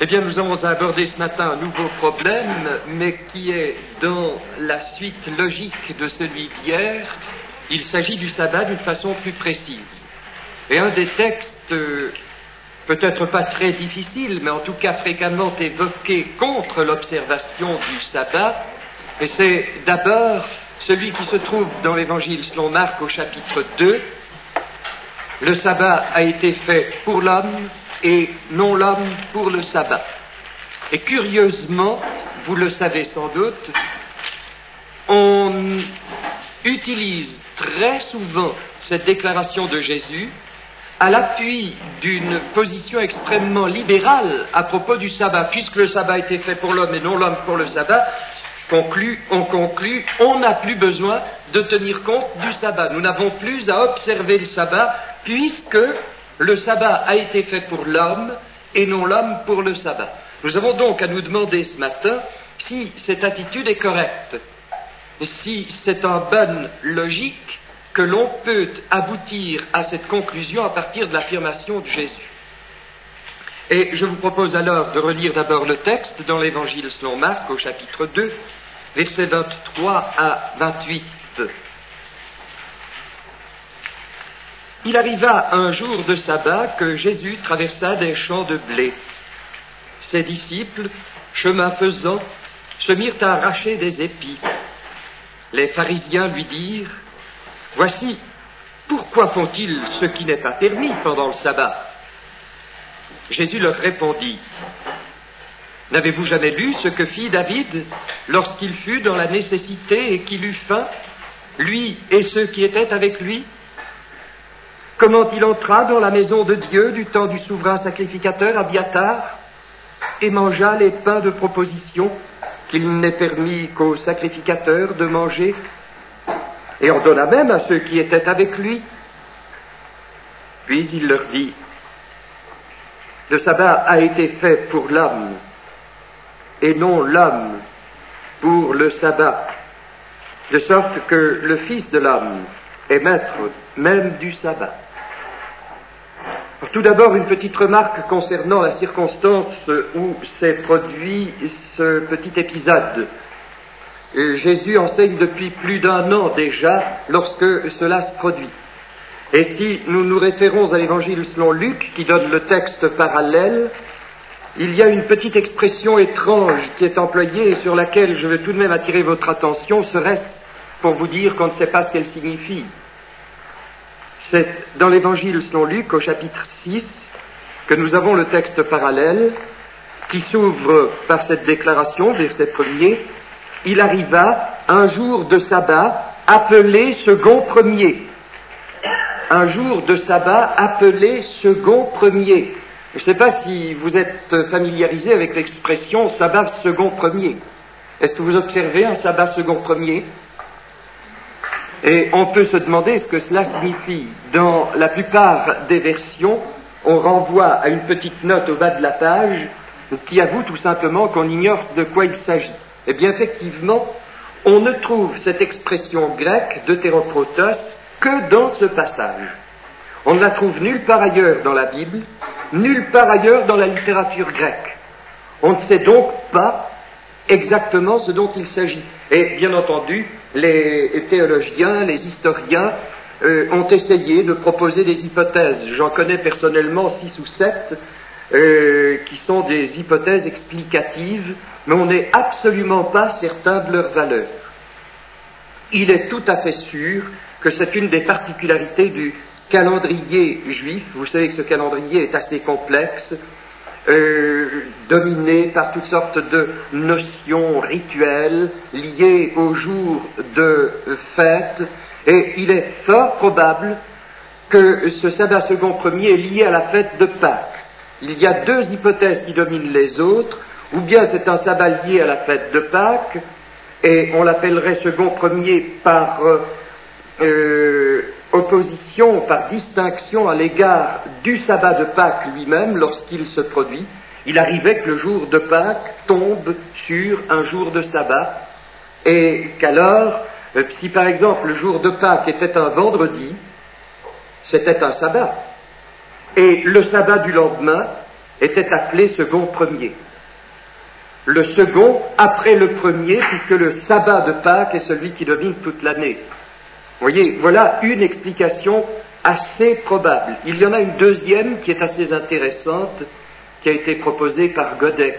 Eh bien, nous avons abordé ce matin un nouveau problème, mais qui est dans la suite logique de celui d'hier. Il s'agit du sabbat d'une façon plus précise. Et un des textes, peut-être pas très difficile, mais en tout cas fréquemment évoqué contre l'observation du sabbat, et c'est d'abord celui qui se trouve dans l'Évangile selon Marc au chapitre 2. Le sabbat a été fait pour l'homme et non l'homme pour le sabbat. Et curieusement, vous le savez sans doute, on utilise très souvent cette déclaration de Jésus à l'appui d'une position extrêmement libérale à propos du sabbat. Puisque le sabbat a été fait pour l'homme et non l'homme pour le sabbat, on n'a plus besoin de tenir compte du sabbat. Nous n'avons plus à observer le sabbat, puisque le sabbat a été fait pour l'homme et non l'homme pour le sabbat. Nous avons donc à nous demander ce matin si cette attitude est correcte, si c'est en bonne logique que l'on peut aboutir à cette conclusion à partir de l'affirmation de Jésus. Et je vous propose alors de relire d'abord le texte dans l'Évangile selon Marc au chapitre 2, versets 23 à 28. Il arriva un jour de sabbat que Jésus traversa des champs de blé. Ses disciples, chemin faisant, se mirent à arracher des épis. Les pharisiens lui dirent : « Voici, pourquoi font-ils ce qui n'est pas permis pendant le sabbat ?» Jésus leur répondit : « N'avez-vous jamais lu ce que fit David lorsqu'il fut dans la nécessité et qu'il eut faim, lui et ceux qui étaient avec lui ? Comment il entra dans la maison de Dieu du temps du souverain sacrificateur Abiatar et mangea les pains de proposition qu'il n'est permis qu'aux sacrificateurs de manger, et en donna même à ceux qui étaient avec lui. Puis il leur dit : le sabbat a été fait pour l'homme, et non l'homme pour le sabbat, de sorte que le Fils de l'homme est maître même du sabbat. Tout d'abord, une petite remarque concernant la circonstance où s'est produit ce petit épisode. Jésus enseigne depuis plus d'un an déjà lorsque cela se produit. Et si nous nous référons à l'Évangile selon Luc, qui donne le texte parallèle, il y a une petite expression étrange qui est employée et sur laquelle je veux tout de même attirer votre attention, serait-ce pour vous dire qu'on ne sait pas ce qu'elle signifie. C'est dans l'Évangile selon Luc, au chapitre 6, que nous avons le texte parallèle, qui s'ouvre par cette déclaration, verset 1er. Il arriva un jour de sabbat appelé second premier. Un jour de sabbat appelé second premier. Je ne sais pas si vous êtes familiarisé avec l'expression sabbat second premier. Est-ce que vous observez un sabbat second premier ? Et on peut se demander ce que cela signifie. Dans la plupart des versions, on renvoie à une petite note au bas de la page qui avoue tout simplement qu'on ignore de quoi il s'agit. Eh bien, effectivement, on ne trouve cette expression grecque d'hétéroprotos que dans ce passage. On ne la trouve nulle part ailleurs dans la Bible, nulle part ailleurs dans la littérature grecque. On ne sait donc pas exactement ce dont il s'agit. Et bien entendu, les théologiens, les historiens ont essayé de proposer des hypothèses. J'en connais personnellement 6 ou 7 qui sont des hypothèses explicatives, mais on n'est absolument pas certain de leur valeur. Il est tout à fait sûr que c'est une des particularités du calendrier juif. Vous savez que ce calendrier est assez complexe, dominé par toutes sortes de notions rituelles liées aux jours de fête, et il est fort probable que ce sabbat second premier est lié à la fête de Pâques. Il y a 2 hypothèses qui dominent les autres, ou bien c'est un sabbat lié à la fête de Pâques, et on l'appellerait second premier par opposition, par distinction à l'égard du sabbat de Pâques lui-même lorsqu'il se produit. Il arrivait que le jour de Pâques tombe sur un jour de sabbat, et qu'alors, si par exemple le jour de Pâques était un vendredi, c'était un sabbat. Et le sabbat du lendemain était appelé second premier. Le second après le premier, puisque le sabbat de Pâques est celui qui domine toute l'année. Vous voyez, voilà une explication assez probable. Il y en a une deuxième qui est assez intéressante, qui a été proposée par Godet.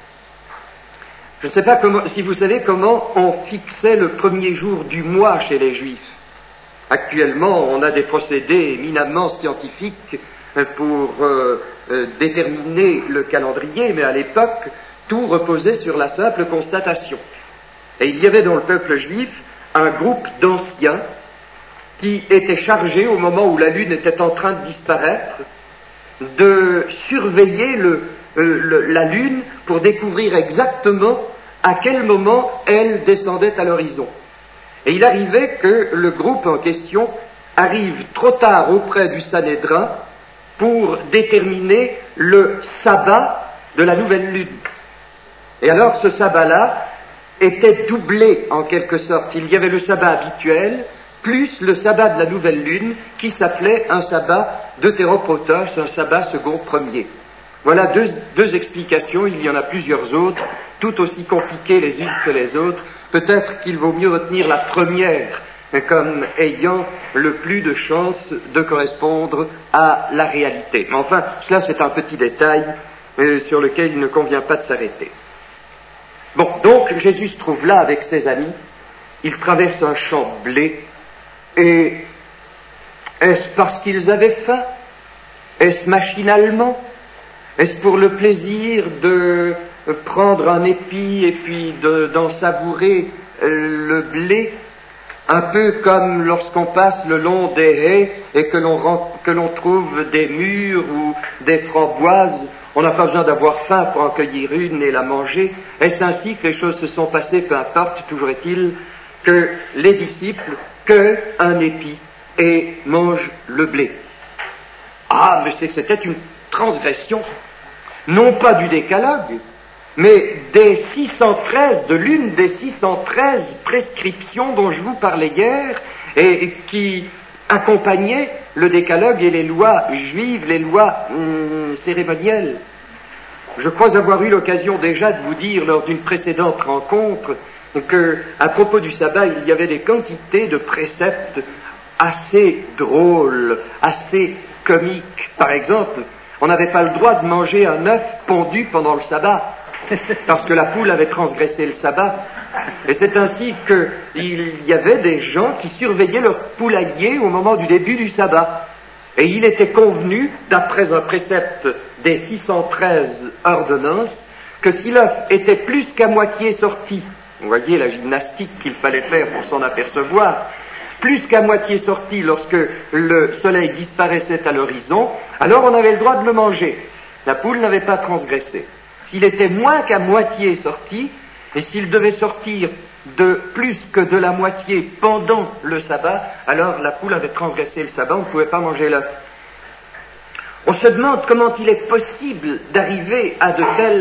Je ne sais pas si vous savez comment on fixait le premier jour du mois chez les Juifs. Actuellement, on a des procédés éminemment scientifiques pour déterminer le calendrier, mais à l'époque, tout reposait sur la simple constatation. Et il y avait dans le peuple juif un groupe d'anciens qui étaient chargés, au moment où la lune était en train de disparaître, de surveiller la lune pour découvrir exactement à quel moment elle descendait à l'horizon. Et il arrivait que le groupe en question arrive trop tard auprès du Sanhédrin pour déterminer le sabbat de la nouvelle lune. Et alors ce sabbat-là était doublé en quelque sorte. Il y avait le sabbat habituel, plus le sabbat de la nouvelle lune, qui s'appelait un sabbat deutéroprotos, un sabbat second premier. Voilà deux explications, il y en a plusieurs autres, tout aussi compliquées les unes que les autres. Peut-être qu'il vaut mieux retenir la première comme ayant le plus de chances de correspondre à la réalité. Mais enfin, cela c'est un petit détail sur lequel il ne convient pas de s'arrêter. Bon, donc Jésus se trouve là avec ses amis, il traverse un champ de blé, et est-ce parce qu'ils avaient faim? Est-ce machinalement? Est-ce pour le plaisir de prendre un épi et puis d'en savourer le blé, un peu comme lorsqu'on passe le long des haies et que l'on trouve des mûres ou des framboises, on n'a pas besoin d'avoir faim pour en cueillir une et la manger. Est-ce ainsi que les choses se sont passées? Peu importe, toujours est-il que les disciples cueillent un épi et mangent le blé. Ah, mais c'était une transgression, non pas du décalogue, mais de l'une des 613 prescriptions dont je vous parlais hier, et qui accompagnaient le décalogue et les lois juives, les lois cérémonielles. Je crois avoir eu l'occasion déjà de vous dire lors d'une précédente rencontre que, à propos du sabbat, il y avait des quantités de préceptes assez drôles, assez comiques. Par exemple, on n'avait pas le droit de manger un œuf pondu pendant le sabbat, parce que la poule avait transgressé le sabbat. Et c'est ainsi qu'il y avait des gens qui surveillaient leur poulailler au moment du début du sabbat. Et il était convenu, d'après un précepte des 613 ordonnances, que si l'œuf était plus qu'à moitié sorti, vous voyez la gymnastique qu'il fallait faire pour s'en apercevoir, plus qu'à moitié sorti lorsque le soleil disparaissait à l'horizon, alors on avait le droit de le manger. La poule n'avait pas transgressé. S'il était moins qu'à moitié sorti, et s'il devait sortir de plus que de la moitié pendant le sabbat, alors la poule avait transgressé le sabbat, on ne pouvait pas manger l'œuf. On se demande comment il est possible d'arriver à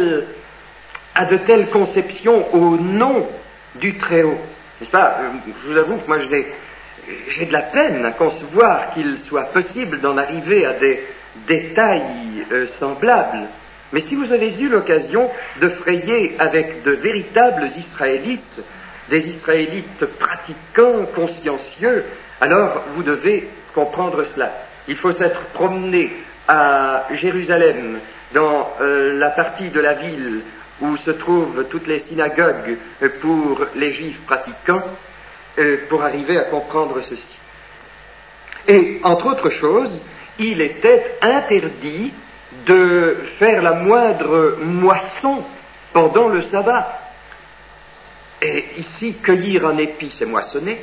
de telles conceptions au nom du Très-Haut. N'est-ce pas? Je vous avoue que moi j'ai de la peine à concevoir qu'il soit possible d'en arriver à des détails semblables. Mais si vous avez eu l'occasion de frayer avec de véritables Israélites, des Israélites pratiquants, consciencieux, alors vous devez comprendre cela. Il faut s'être promené à Jérusalem, dans la partie de la ville où se trouvent toutes les synagogues pour les Juifs pratiquants, pour arriver à comprendre ceci. Et, entre autres choses, il était interdit de faire la moindre moisson pendant le sabbat. Et ici, cueillir un épi, c'est moissonner.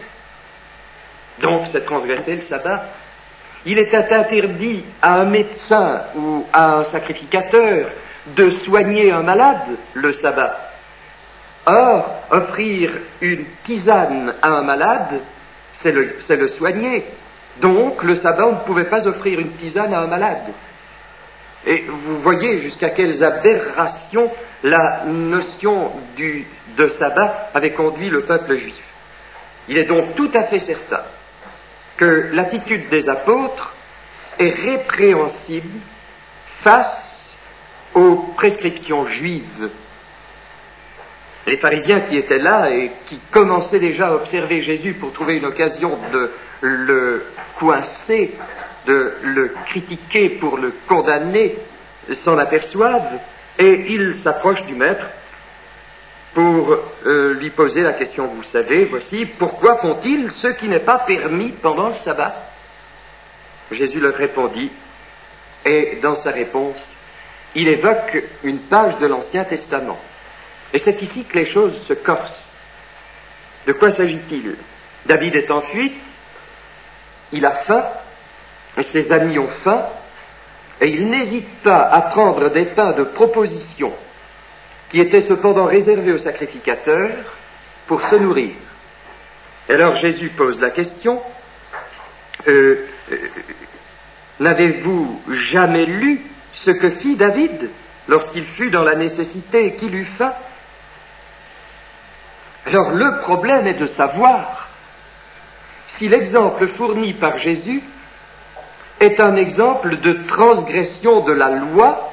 Donc, c'est transgresser le sabbat. Il était interdit à un médecin ou à un sacrificateur de soigner un malade le sabbat. Or, offrir une tisane à un malade, c'est le soigner. Donc, le sabbat, on ne pouvait pas offrir une tisane à un malade. Et vous voyez jusqu'à quelles aberrations la notion de sabbat avait conduit le peuple juif. Il est donc tout à fait certain que l'attitude des apôtres est répréhensible face aux prescriptions juives. Les pharisiens qui étaient là et qui commençaient déjà à observer Jésus pour trouver une occasion de le coincer, de le critiquer, pour le condamner, s'en aperçoivent et ils s'approchent du maître pour lui poser la question, vous savez, voici, pourquoi font-ils ce qui n'est pas permis pendant le sabbat? Jésus leur répondit, et dans sa réponse, il évoque une page de l'Ancien Testament. Et c'est ici que les choses se corsent. De quoi s'agit-il? David est en fuite, il a faim, et ses amis ont faim, et il n'hésite pas à prendre des pains de proposition qui étaient cependant réservés aux sacrificateurs pour se nourrir. Et alors Jésus pose la question, n'avez-vous jamais lu ce que fit David lorsqu'il fut dans la nécessité et qu'il eut faim? Alors le problème est de savoir si l'exemple fourni par Jésus est un exemple de transgression de la loi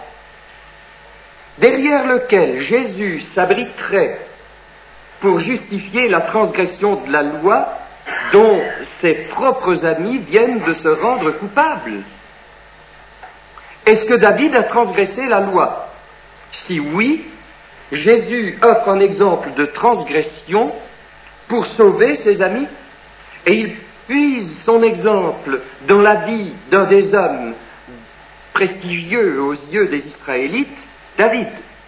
derrière lequel Jésus s'abriterait pour justifier la transgression de la loi dont ses propres amis viennent de se rendre coupables. Est-ce que David a transgressé la loi? Si oui, Jésus offre un exemple de transgression pour sauver ses amis, et il puise son exemple dans la vie d'un des hommes prestigieux aux yeux des Israélites, David.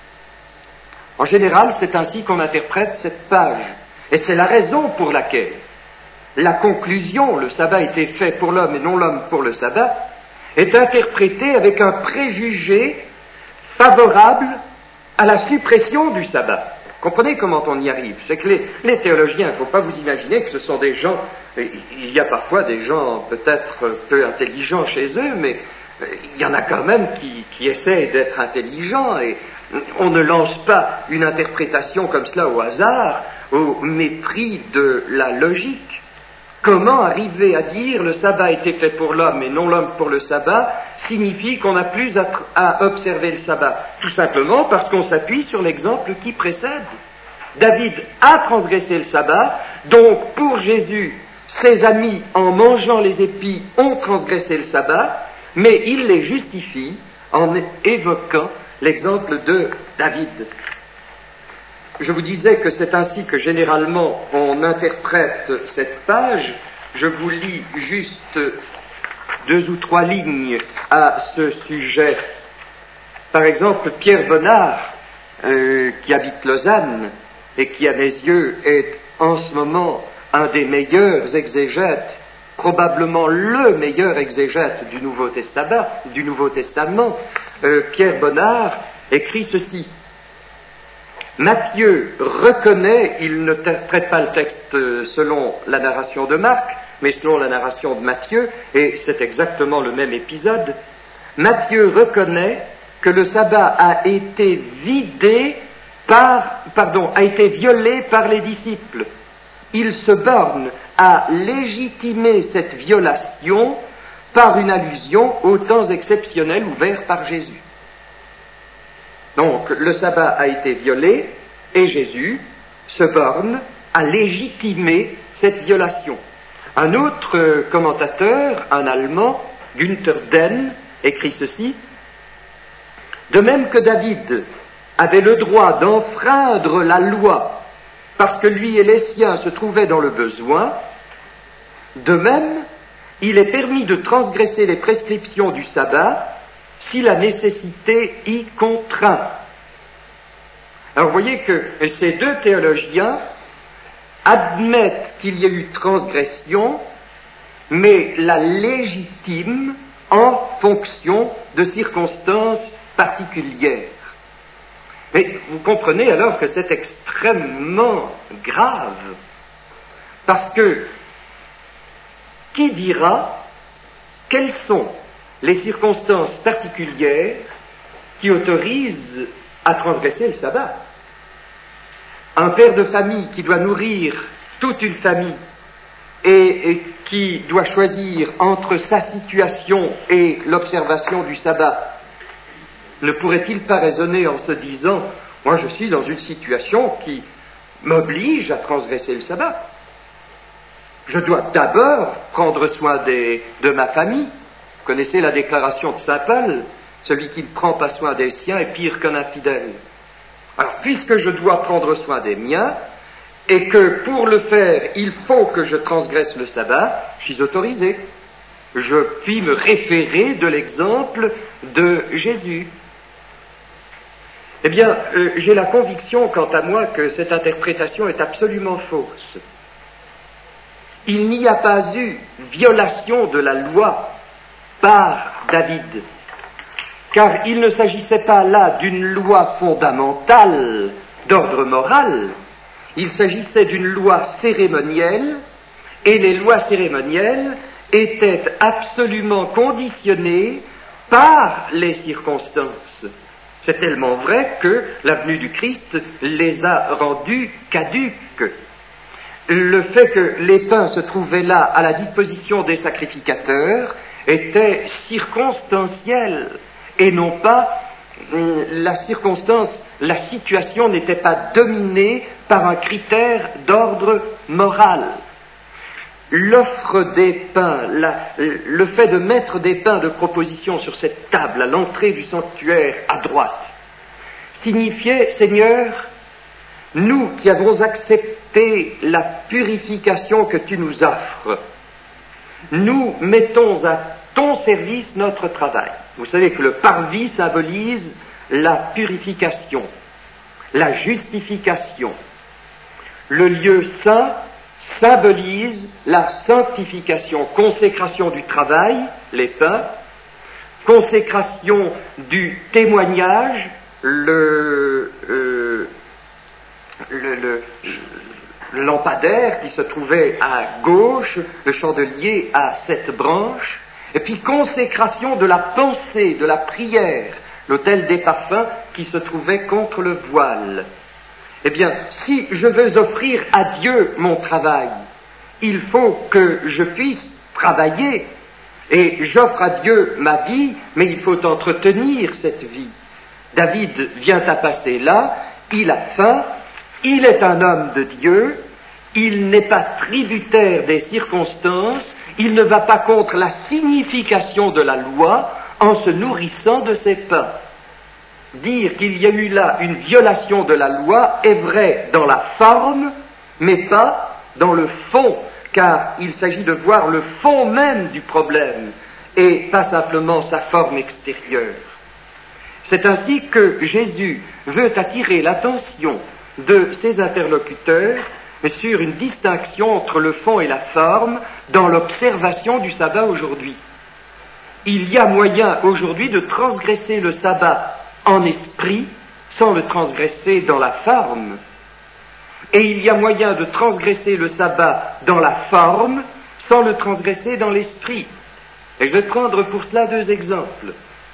En général, c'est ainsi qu'on interprète cette page, et c'est la raison pour laquelle la conclusion, le sabbat était fait pour l'homme et non l'homme pour le sabbat, est interprétée avec un préjugé favorable à la suppression du sabbat. Comprenez comment on y arrive? C'est que les théologiens, il ne faut pas vous imaginer que ce sont des gens, il y a parfois des gens peut-être peu intelligents chez eux, mais il y en a quand même qui essaient d'être intelligents, et on ne lance pas une interprétation comme cela au hasard, au mépris de la logique. Comment arriver à dire le sabbat a été fait pour l'homme et non l'homme pour le sabbat signifie qu'on n'a plus à observer le sabbat? Tout simplement parce qu'on s'appuie sur l'exemple qui précède. David a transgressé le sabbat, donc pour Jésus, ses amis, en mangeant les épis, ont transgressé le sabbat, mais il les justifie en évoquant l'exemple de David. Je vous disais que c'est ainsi que généralement on interprète cette page. Je vous lis juste 2 ou 3 lignes à ce sujet. Par exemple, Pierre Bonnard, qui habite Lausanne et qui, à mes yeux, est en ce moment un des meilleurs exégètes, probablement le meilleur exégète du Nouveau Testament, Pierre Bonnard écrit ceci. Matthieu reconnaît, il ne traite pas le texte selon la narration de Marc, mais selon la narration de Matthieu, et c'est exactement le même épisode. Matthieu reconnaît que le sabbat a été violé par les disciples. Il se borne à légitimer cette violation par une allusion aux temps exceptionnels ouverts par Jésus. Donc, le sabbat a été violé et Jésus se borne à légitimer cette violation. Un autre commentateur, un Allemand, Günther Denn, écrit ceci. De même que David avait le droit d'enfreindre la loi parce que lui et les siens se trouvaient dans le besoin, de même, il est permis de transgresser les prescriptions du sabbat si la nécessité y contraint. Alors vous voyez que ces 2 théologiens admettent qu'il y a eu transgression, mais la légitiment en fonction de circonstances particulières. Mais vous comprenez alors que c'est extrêmement grave, parce que qui dira quelles sont les circonstances particulières qui autorisent à transgresser le sabbat? Un père de famille qui doit nourrir toute une famille et qui doit choisir entre sa situation et l'observation du sabbat, ne pourrait-il pas raisonner en se disant « Moi, je suis dans une situation qui m'oblige à transgresser le sabbat. Je dois d'abord prendre soin de ma famille. » Vous connaissez la déclaration de saint Paul, « Celui qui ne prend pas soin des siens est pire qu'un infidèle. » Alors, puisque je dois prendre soin des miens, et que pour le faire, il faut que je transgresse le sabbat, je suis autorisé. Je puis me référer de l'exemple de Jésus. Eh bien, j'ai la conviction, quant à moi, que cette interprétation est absolument fausse. Il n'y a pas eu violation de la loi par David, car il ne s'agissait pas là d'une loi fondamentale d'ordre moral, il s'agissait d'une loi cérémonielle, et les lois cérémonielles étaient absolument conditionnées par les circonstances. C'est tellement vrai que la venue du Christ les a rendus caduques. Le fait que les pains se trouvaient là à la disposition des sacrificateurs était circonstanciel et non pas la circonstance, la situation n'était pas dominée par un critère d'ordre moral. L'offre des pains, le fait de mettre des pains de proposition sur cette table à l'entrée du sanctuaire à droite, signifiait, Seigneur, nous qui avons accepté la purification que tu nous offres, nous mettons à ton service notre travail. Vous savez que le parvis symbolise la purification, la justification. Le lieu saint symbolise la sanctification, consécration du travail, les pains, consécration du témoignage, le lampadaire qui se trouvait à gauche, le chandelier à 7 branches, et puis consécration de la pensée, de la prière, l'autel des parfums qui se trouvait contre le voile. Eh bien, si je veux offrir à Dieu mon travail, il faut que je puisse travailler, et j'offre à Dieu ma vie, mais il faut entretenir cette vie. David vient à passer là, il a faim, il est un homme de Dieu, il n'est pas tributaire des circonstances, il ne va pas contre la signification de la loi en se nourrissant de ses pains. Dire qu'il y a eu là une violation de la loi est vrai dans la forme, mais pas dans le fond, car il s'agit de voir le fond même du problème et pas simplement sa forme extérieure. C'est ainsi que Jésus veut attirer l'attention de ses interlocuteurs sur une distinction entre le fond et la forme dans l'observation du sabbat aujourd'hui. Il y a moyen aujourd'hui de transgresser le sabbat en esprit sans le transgresser dans la forme. Et il y a moyen de transgresser le sabbat dans la forme sans le transgresser dans l'esprit. Et je vais prendre pour cela 2 exemples.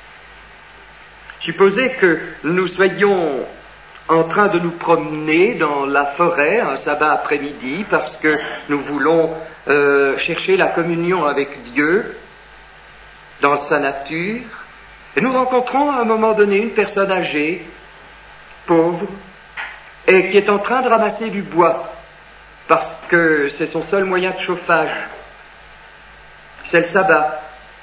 Supposez que nous soyons en train de nous promener dans la forêt un sabbat après-midi parce que nous voulons chercher la communion avec Dieu dans sa nature, et nous rencontrons à un moment donné une personne âgée, pauvre, et qui est en train de ramasser du bois parce que c'est son seul moyen de chauffage. C'est le sabbat.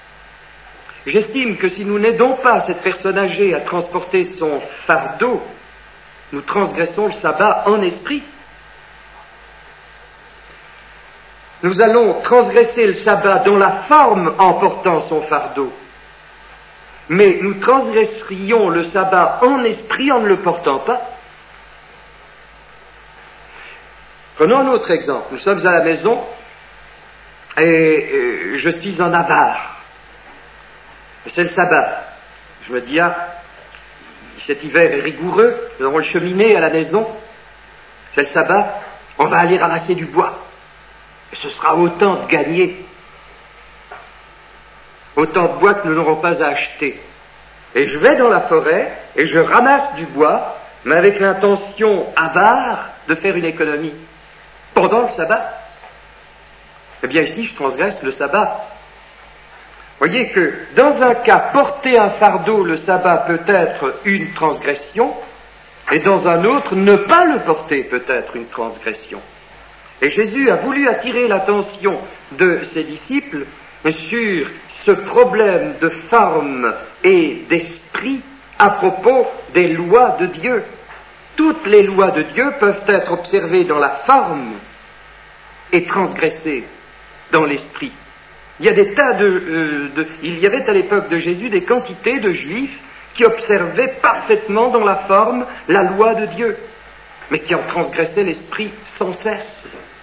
J'estime que si nous n'aidons pas cette personne âgée à transporter son fardeau, nous transgressons le sabbat en esprit. Nous allons transgresser le sabbat dans la forme en portant son fardeau, mais nous transgresserions le sabbat en esprit en ne le portant pas. Prenons un autre exemple. Nous sommes à la maison et je suis en avare. C'est le sabbat. Je me dis, cet hiver est rigoureux, nous avons le cheminée à la maison, c'est le sabbat, on va aller ramasser du bois. Et ce sera autant de gagné, autant de bois que nous n'aurons pas à acheter. Et je vais dans la forêt et je ramasse du bois, mais avec l'intention avare de faire une économie. Pendant le sabbat, eh bien ici je transgresse le sabbat. Voyez que dans un cas, porter un fardeau le sabbat peut être une transgression, et dans un autre, ne pas le porter peut être une transgression. Et Jésus a voulu attirer l'attention de ses disciples sur ce problème de forme et d'esprit à propos des lois de Dieu. Toutes les lois de Dieu peuvent être observées dans la forme et transgressées dans l'esprit. Il y a des tas il y avait à l'époque de Jésus des quantités de Juifs qui observaient parfaitement dans la forme la loi de Dieu, mais qui en transgressaient l'esprit sans cesse.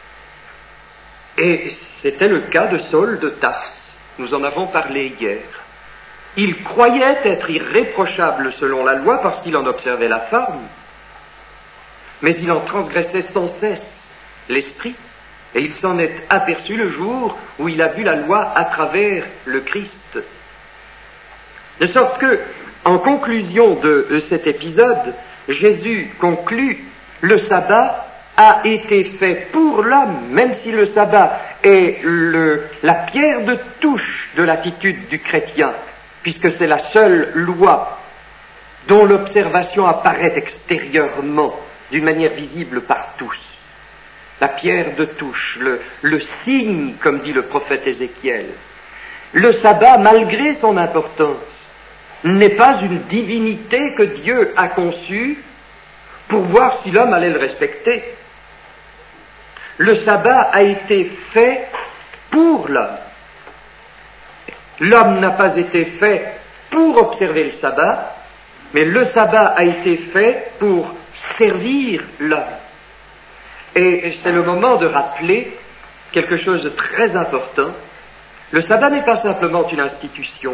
Et c'était le cas de Saul de Tarse. Nous en avons parlé hier. Il croyait être irréprochable selon la loi parce qu'il en observait la forme, mais il en transgressait sans cesse l'esprit. Et il s'en est aperçu le jour où il a vu la loi à travers le Christ. De sorte que, en conclusion de cet épisode, Jésus conclut: le sabbat a été fait pour l'homme, même si le sabbat est la pierre de touche de l'attitude du chrétien, puisque c'est la seule loi dont l'observation apparaît extérieurement, d'une manière visible par tous. La pierre de touche, le signe, comme dit le prophète Ézéchiel. Le sabbat, malgré son importance, n'est pas une divinité que Dieu a conçue pour voir si l'homme allait le respecter. Le sabbat a été fait pour l'homme. L'homme n'a pas été fait pour observer le sabbat, mais le sabbat a été fait pour servir l'homme. Et c'est le moment de rappeler quelque chose de très important. Le sabbat n'est pas simplement une institution.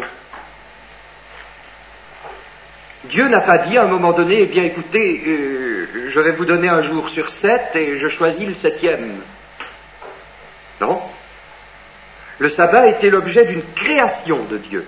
Dieu n'a pas dit à un moment donné: eh bien écoutez, je vais vous donner un jour sur 7 et je choisis le 7e. Non. Le sabbat était l'objet d'une création de Dieu.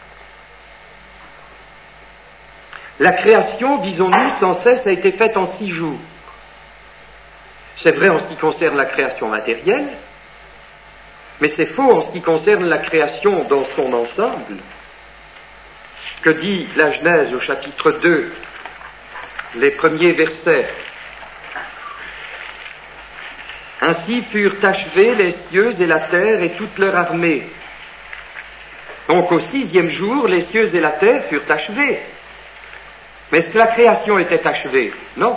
La création, disons-nous, sans cesse a été faite en 6 jours. C'est vrai en ce qui concerne la création matérielle, mais c'est faux en ce qui concerne la création dans son ensemble. Que dit la Genèse au chapitre 2, les premiers versets? Ainsi furent achevés les cieux et la terre et toute leur armée. Donc au 6e jour, les cieux et la terre furent achevés. Mais est-ce que la création était achevée? Non.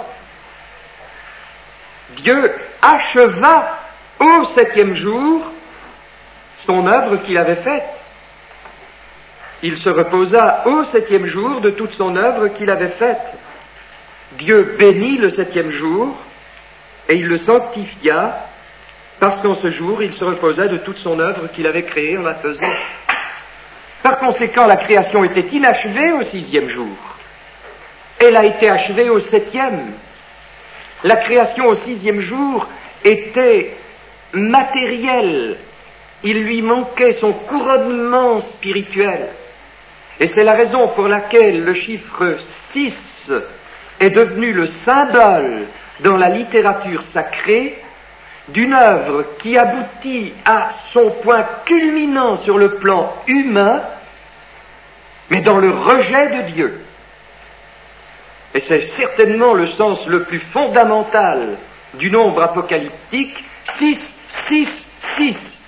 Dieu acheva au 7e jour son œuvre qu'il avait faite. Il se reposa au 7e jour de toute son œuvre qu'il avait faite. Dieu bénit le 7e jour et il le sanctifia parce qu'en ce jour il se reposa de toute son œuvre qu'il avait créée en la faisant. Par conséquent, la création était inachevée au 6e jour. Elle a été achevée au 7e. La création au 6e jour était matérielle. Il lui manquait son couronnement spirituel. Et c'est la raison pour laquelle le chiffre 6 est devenu le symbole dans la littérature sacrée d'une œuvre qui aboutit à son point culminant sur le plan humain, mais dans le rejet de Dieu. Et c'est certainement le sens le plus fondamental du nombre apocalyptique: 6, 6, 6.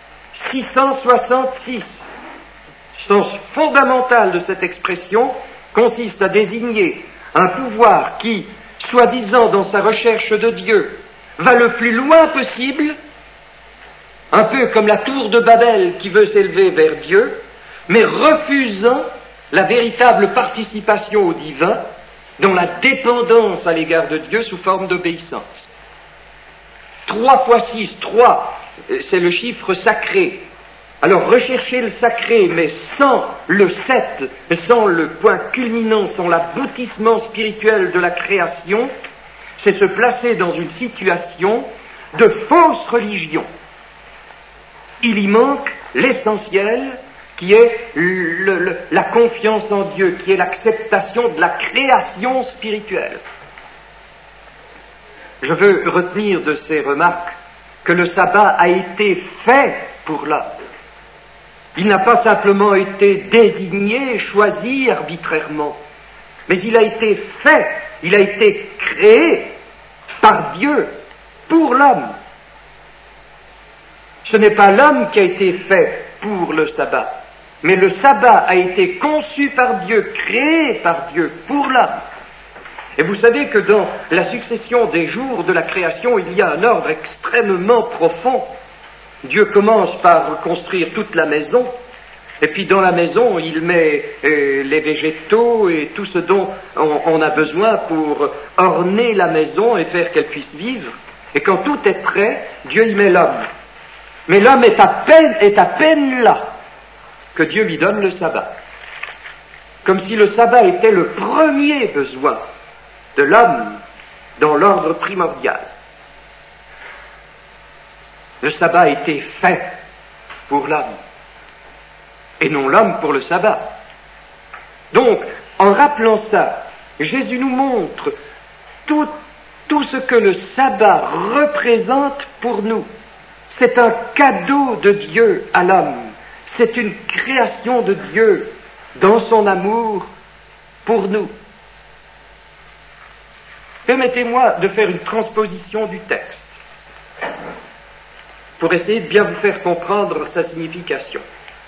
666. Le sens fondamental de cette expression consiste à désigner un pouvoir qui, soi-disant dans sa recherche de Dieu, va le plus loin possible, un peu comme la tour de Babel qui veut s'élever vers Dieu, mais refusant la véritable participation au divin dans la dépendance à l'égard de Dieu sous forme d'obéissance. 3 fois 6, 3, c'est le chiffre sacré. Alors rechercher le sacré, mais sans le 7, sans le point culminant, sans l'aboutissement spirituel de la création, c'est se placer dans une situation de fausse religion. Il y manque l'essentiel, qui est la confiance en Dieu, qui est l'acceptation de la création spirituelle. Je veux retenir de ces remarques que le sabbat a été fait pour l'homme. Il n'a pas simplement été désigné, choisi arbitrairement, mais il a été fait, il a été créé par Dieu pour l'homme. Ce n'est pas l'homme qui a été fait pour le sabbat, mais le sabbat a été conçu par Dieu, créé par Dieu pour l'homme. Et vous savez que dans la succession des jours de la création, il y a un ordre extrêmement profond. Dieu commence par construire toute la maison, et puis dans la maison, il met les végétaux et tout ce dont on a besoin pour orner la maison et faire qu'elle puisse vivre. Et quand tout est prêt, Dieu y met l'homme. Mais l'homme est à peine là que Dieu lui donne le sabbat. Comme si le sabbat était le premier besoin de l'homme dans l'ordre primordial. Le sabbat a été fait pour l'homme, et non l'homme pour le sabbat. Donc, en rappelant ça, Jésus nous montre tout ce que le sabbat représente pour nous. C'est un cadeau de Dieu à l'homme. C'est une création de Dieu dans son amour pour nous. Permettez-moi de faire une transposition du texte pour essayer de bien vous faire comprendre sa signification.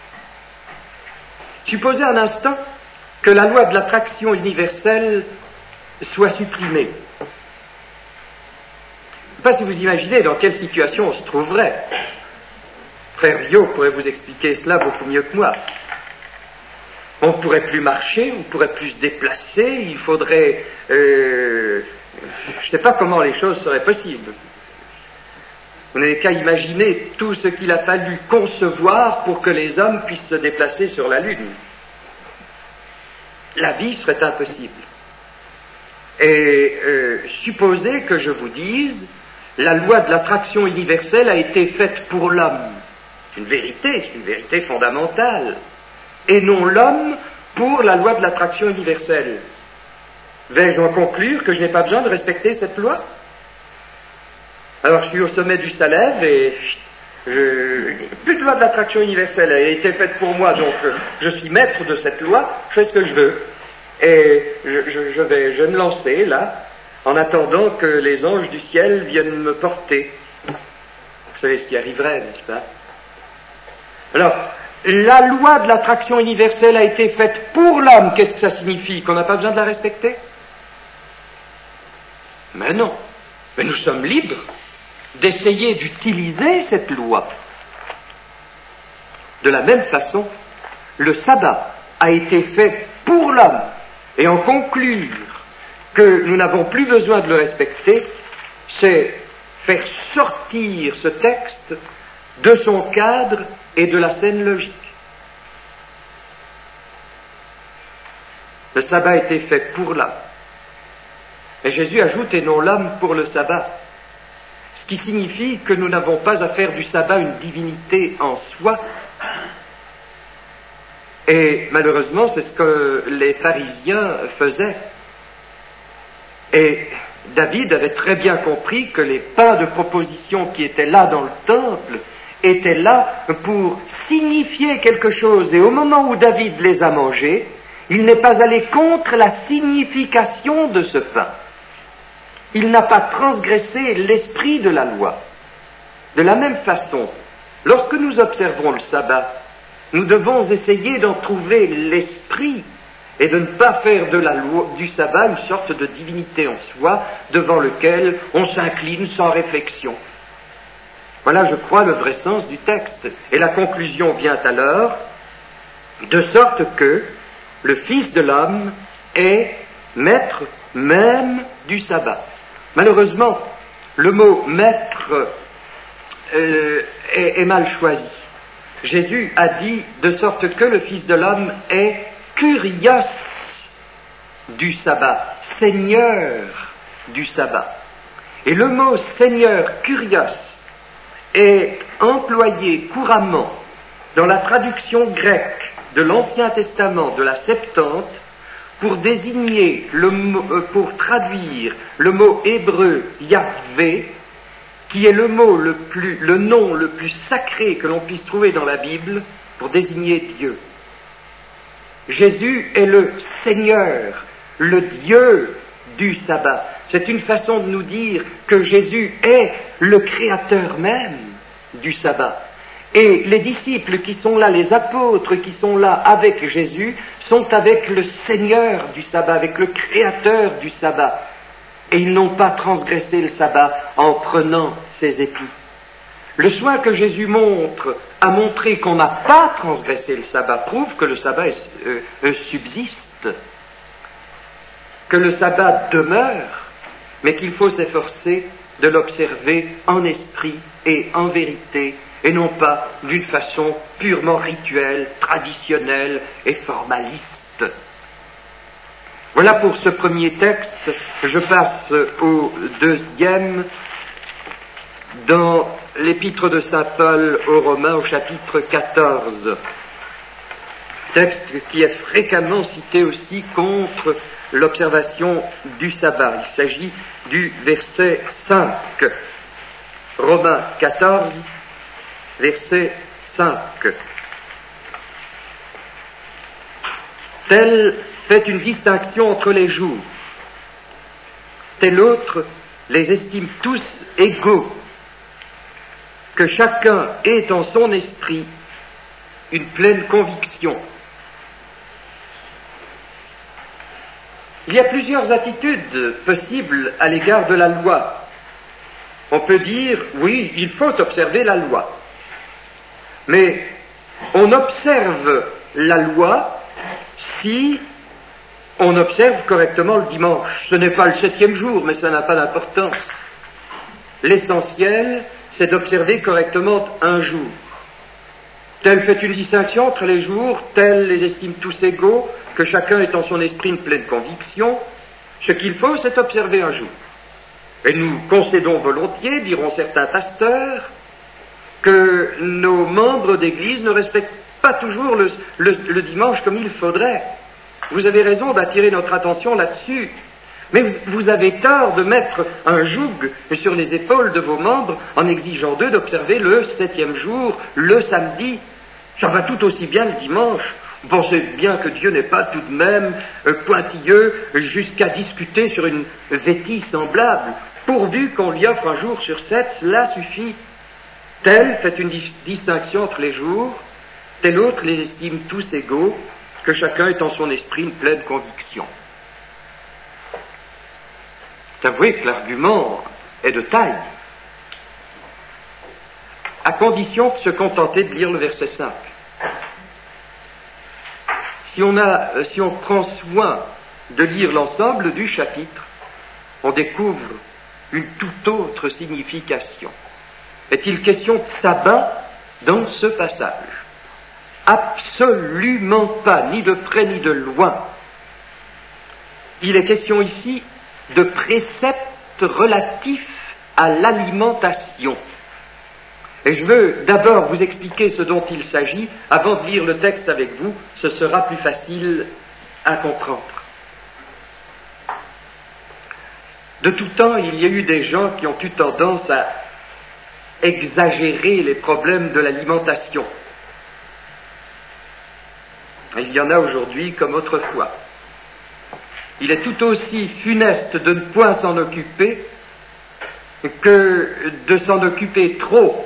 Supposez un instant que la loi de l'attraction universelle soit supprimée. Je ne sais pas si vous imaginez dans quelle situation on se trouverait. Frère Viau pourrait vous expliquer cela beaucoup mieux que moi. On ne pourrait plus marcher, on ne pourrait plus se déplacer, il faudrait... je ne sais pas comment les choses seraient possibles. Vous n'avez qu'à imaginer tout ce qu'il a fallu concevoir pour que les hommes puissent se déplacer sur la Lune. La vie serait impossible. Et supposez que je vous dise, la loi de l'attraction universelle a été faite pour l'homme. C'est une vérité fondamentale. Et non l'homme pour la loi de l'attraction universelle. Vais-je en conclure que je n'ai pas besoin de respecter cette loi ? Alors je suis au sommet du Salève et plus de loi de l'attraction universelle, elle a été faite pour moi, donc je suis maître de cette loi, je fais ce que je veux. Et je vais me lancer là, en attendant que les anges du ciel viennent me porter. Vous savez ce qui arriverait, n'est-ce pas ? Alors, la loi de l'attraction universelle a été faite pour l'homme. Qu'est-ce que ça signifie ? Qu'on n'a pas besoin de la respecter ? Mais non. Mais nous sommes libres d'essayer d'utiliser cette loi. De la même façon, le sabbat a été fait pour l'homme. Et en conclure que nous n'avons plus besoin de le respecter, c'est faire sortir ce texte de son cadre et de la scène logique. Le sabbat a été fait pour l'homme. Et Jésus ajoute, et non l'homme pour le sabbat. Ce qui signifie que nous n'avons pas à faire du sabbat une divinité en soi. Et malheureusement, c'est ce que les pharisiens faisaient. Et David avait très bien compris que les pains de proposition qui étaient là dans le temple étaient là pour signifier quelque chose. Et au moment où David les a mangés, il n'est pas allé contre la signification de ce pain. Il n'a pas transgressé l'esprit de la loi. De la même façon, lorsque nous observons le sabbat, nous devons essayer d'en trouver l'esprit et de ne pas faire de la loi, du sabbat une sorte de divinité en soi devant lequel on s'incline sans réflexion. Voilà, je crois, le vrai sens du texte. Et la conclusion vient alors, de sorte que le Fils de l'homme est maître même du sabbat. Malheureusement, le mot maître est mal choisi. Jésus a dit de sorte que le Fils de l'homme est Kyrios du sabbat, Seigneur du sabbat. Et le mot Seigneur, Kyrios, est employé couramment dans la traduction grecque de l'Ancien Testament, de la Septante, pour désigner, pour traduire le mot hébreu Yahvé, qui est le nom le plus sacré que l'on puisse trouver dans la Bible, pour désigner Dieu. Jésus est le Seigneur, le Dieu du sabbat. C'est une façon de nous dire que Jésus est le Créateur même du sabbat. Et les disciples qui sont là, les apôtres qui sont là avec Jésus, sont avec le Seigneur du sabbat, avec le Créateur du sabbat. Et ils n'ont pas transgressé le sabbat en prenant ses épis. Le soin que Jésus montre à montrer qu'on n'a pas transgressé le sabbat prouve que le sabbat subsiste, que le sabbat demeure, mais qu'il faut s'efforcer de l'observer en esprit et en vérité, et non pas d'une façon purement rituelle, traditionnelle et formaliste. Voilà pour ce premier texte. Je passe au deuxième, dans l'épître de saint Paul aux Romains au chapitre 14. Texte qui est fréquemment cité aussi contre l'observation du sabbat. Il s'agit du verset 5. Romains 14, verset 5. Tel fait une distinction entre les jours. Tel autre les estime tous égaux. Que chacun ait en son esprit une pleine conviction. Il y a plusieurs attitudes possibles à l'égard de la loi. On peut dire, oui, il faut observer la loi. Mais on observe la loi si on observe correctement le dimanche. Ce n'est pas le 7e jour, mais ça n'a pas d'importance. L'essentiel, c'est d'observer correctement un jour. Tel fait une distinction entre les jours, tel les estime tous égaux, que chacun ait en son esprit une pleine conviction. Ce qu'il faut, c'est observer un jour. Et nous concédons volontiers, diront certains pasteurs, que nos membres d'Église ne respectent pas toujours le dimanche comme il faudrait. Vous avez raison d'attirer notre attention là-dessus. Mais vous avez tort de mettre un joug sur les épaules de vos membres en exigeant d'eux d'observer le 7e jour, le samedi. Ça va tout aussi bien le dimanche. Vous pensez bien que Dieu n'est pas tout de même pointilleux jusqu'à discuter sur une vêtille semblable. Pourvu qu'on lui offre un jour sur 7, cela suffit. Tel fait une distinction entre les jours, tel autre les estime tous égaux, que chacun ait en son esprit une pleine conviction. C'est avoué que l'argument est de taille, à condition de se contenter de lire le verset 5. Si on prend soin de lire l'ensemble du chapitre, on découvre une toute autre signification. Est-il question de sabbat dans ce passage? Absolument pas, ni de près ni de loin. Il est question ici de préceptes relatifs à l'alimentation. Et je veux d'abord vous expliquer ce dont il s'agit. Avant de lire le texte avec vous, ce sera plus facile à comprendre. De tout temps, il y a eu des gens qui ont eu tendance à exagérer les problèmes de l'alimentation. Il y en a aujourd'hui comme autrefois. Il est tout aussi funeste de ne point s'en occuper que de s'en occuper trop.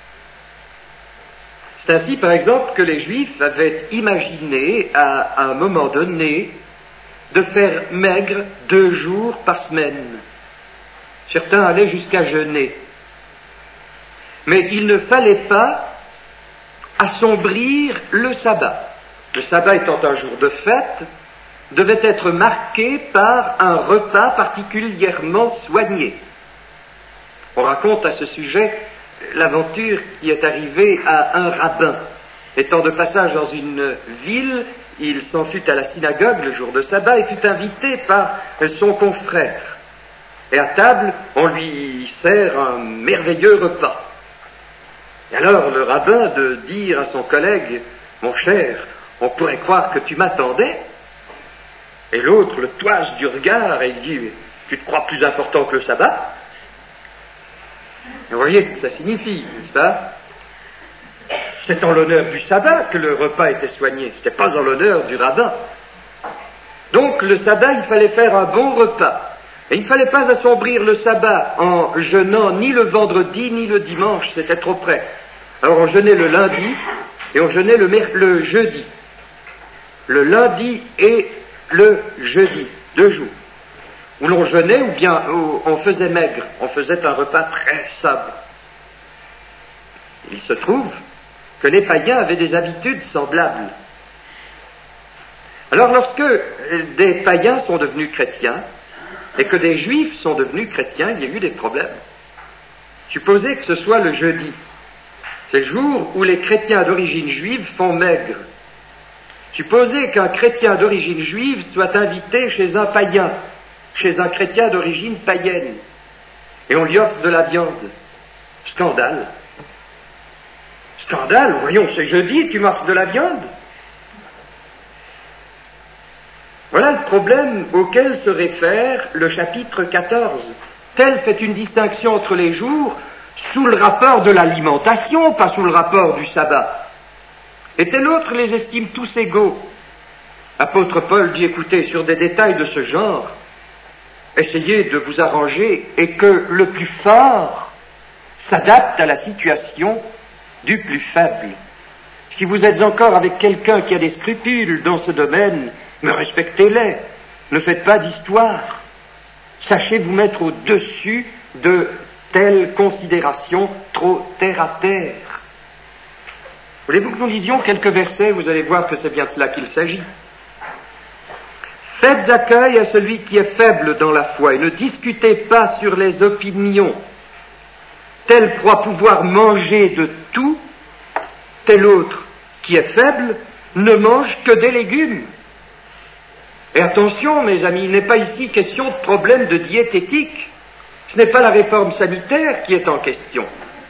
C'est ainsi, par exemple, que les Juifs avaient imaginé, à un moment donné, de faire maigre 2 jours par semaine. Certains allaient jusqu'à jeûner. Mais il ne fallait pas assombrir le sabbat. Le sabbat étant un jour de fête, devait être marqué par un repas particulièrement soigné. On raconte à ce sujet l'aventure qui est arrivée à un rabbin. Étant de passage dans une ville, il s'en fut à la synagogue le jour de sabbat et fut invité par son confrère. Et à table, on lui sert un merveilleux repas. Et alors le rabbin de dire à son collègue, « Mon cher, on pourrait croire que tu m'attendais. » Et l'autre le toise du regard et il dit, « Tu te crois plus important que le sabbat ?» Vous voyez ce que ça signifie, n'est-ce pas? C'est en l'honneur du sabbat que le repas était soigné, ce n'était pas en l'honneur du rabbin. Donc le sabbat, il fallait faire un bon repas. Et il ne fallait pas assombrir le sabbat en jeûnant ni le vendredi ni le dimanche, c'était trop près. Alors on jeûnait le lundi et on jeûnait le jeudi. Le lundi et le jeudi, 2 jours. Où l'on jeûnait ou bien où on faisait maigre, on faisait un repas très sobre. Il se trouve que les païens avaient des habitudes semblables. Alors lorsque des païens sont devenus chrétiens, et que des juifs sont devenus chrétiens, il y a eu des problèmes. Supposez que ce soit le jeudi. C'est le jour où les chrétiens d'origine juive font maigre. Supposez qu'un chrétien d'origine juive soit invité chez un païen, chez un chrétien d'origine païenne, et on lui offre de la viande. Scandale. Scandale, voyons, c'est jeudi, tu m'offres de la viande. Voilà le problème auquel se réfère le chapitre 14. Tel fait une distinction entre les jours sous le rapport de l'alimentation, pas sous le rapport du sabbat. Et tel autre les estime tous égaux. Apôtre Paul dit, écoutez, sur des détails de ce genre, essayez de vous arranger et que le plus fort s'adapte à la situation du plus faible. Si vous êtes encore avec quelqu'un qui a des scrupules dans ce domaine, mais respectez-les, ne faites pas d'histoire. Sachez vous mettre au-dessus de telles considérations trop terre-à-terre. Voulez-vous que nous lisions quelques versets? Vous allez voir que c'est bien de cela qu'il s'agit. Faites accueil à celui qui est faible dans la foi et ne discutez pas sur les opinions. Tel croit pouvoir manger de tout, tel autre qui est faible ne mange que des légumes. Et attention, mes amis, il n'est pas ici question de problème de diététique. Ce n'est pas la réforme sanitaire qui est en question.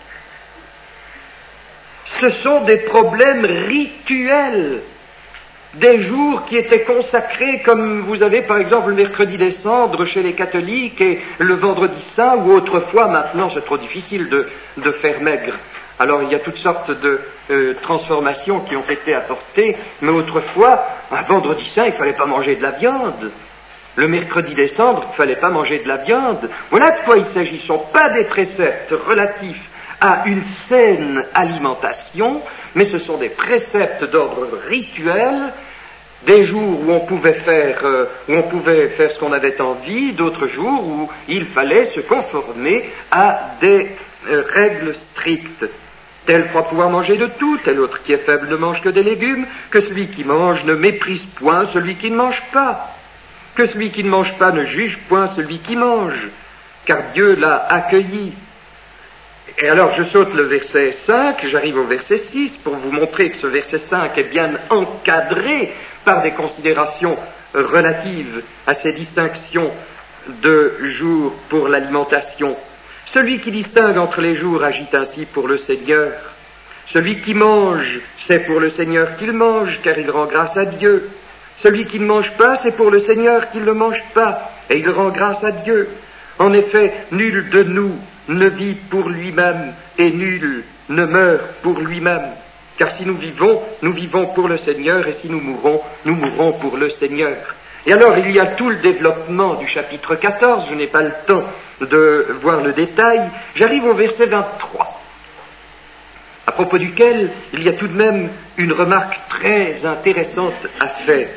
Ce sont des problèmes rituels, des jours qui étaient consacrés, comme vous avez par exemple le mercredi des cendres chez les catholiques et le vendredi saint, ou autrefois, maintenant c'est trop difficile de faire maigre. Alors il y a toutes sortes de transformations qui ont été apportées, mais autrefois, un vendredi saint, il ne fallait pas manger de la viande. Le mercredi des cendres, il ne fallait pas manger de la viande. Voilà de quoi il s'agit. Ce ne sont pas des préceptes relatifs à une saine alimentation, mais ce sont des préceptes d'ordre rituel, des jours où on pouvait faire ce qu'on avait envie, d'autres jours où il fallait se conformer à des règles strictes. Tel croit pouvoir manger de tout, tel autre qui est faible ne mange que des légumes, que celui qui mange ne méprise point celui qui ne mange pas, que celui qui ne mange pas ne juge point celui qui mange, car Dieu l'a accueilli. Et alors je saute le verset 5, j'arrive au verset 6 pour vous montrer que ce verset 5 est bien encadré par des considérations relatives à ces distinctions de jours pour l'alimentation. Celui qui distingue entre les jours agit ainsi pour le Seigneur. Celui qui mange, c'est pour le Seigneur qu'il mange, car il rend grâce à Dieu. Celui qui ne mange pas, c'est pour le Seigneur qu'il ne mange pas, et il rend grâce à Dieu. En effet, nul de nous ne vit pour lui-même, et nul ne meurt pour lui-même. Car si nous vivons pour le Seigneur, et si nous mourrons pour le Seigneur. Et alors, il y a tout le développement du chapitre 14, je n'ai pas le temps de voir le détail. J'arrive au verset 23, à propos duquel il y a tout de même une remarque très intéressante à faire.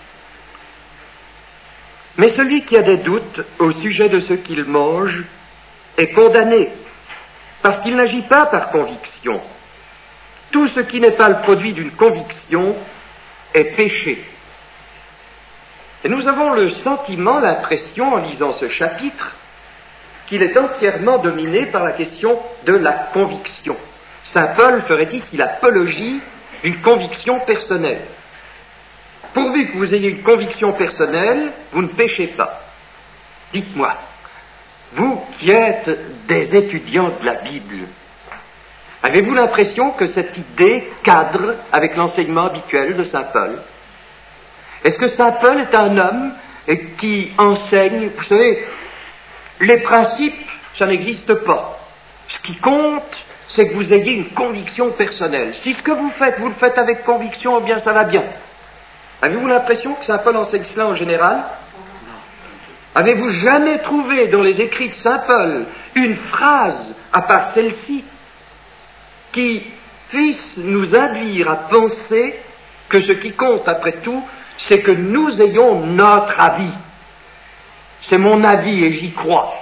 Mais celui qui a des doutes au sujet de ce qu'il mange est condamné, parce qu'il n'agit pas par conviction. Tout ce qui n'est pas le produit d'une conviction est péché. Et nous avons le sentiment, l'impression, en lisant ce chapitre, qu'il est entièrement dominé par la question de la conviction. Saint Paul ferait ici l'apologie d'une conviction personnelle. Pourvu que vous ayez une conviction personnelle, vous ne péchez pas. Dites-moi, vous qui êtes des étudiants de la Bible, avez-vous l'impression que cette idée cadre avec l'enseignement habituel de Saint Paul? Est-ce que Saint Paul est un homme qui enseigne, vous savez, les principes, ça n'existe pas. Ce qui compte, c'est que vous ayez une conviction personnelle. Si ce que vous le faites avec conviction, eh bien ça va bien. Avez-vous l'impression que saint Paul enseigne cela en général? Avez-vous jamais trouvé dans les écrits de saint Paul une phrase, à part celle-ci, qui puisse nous induire à penser que ce qui compte après tout, c'est que nous ayons notre avis? C'est mon avis et j'y crois.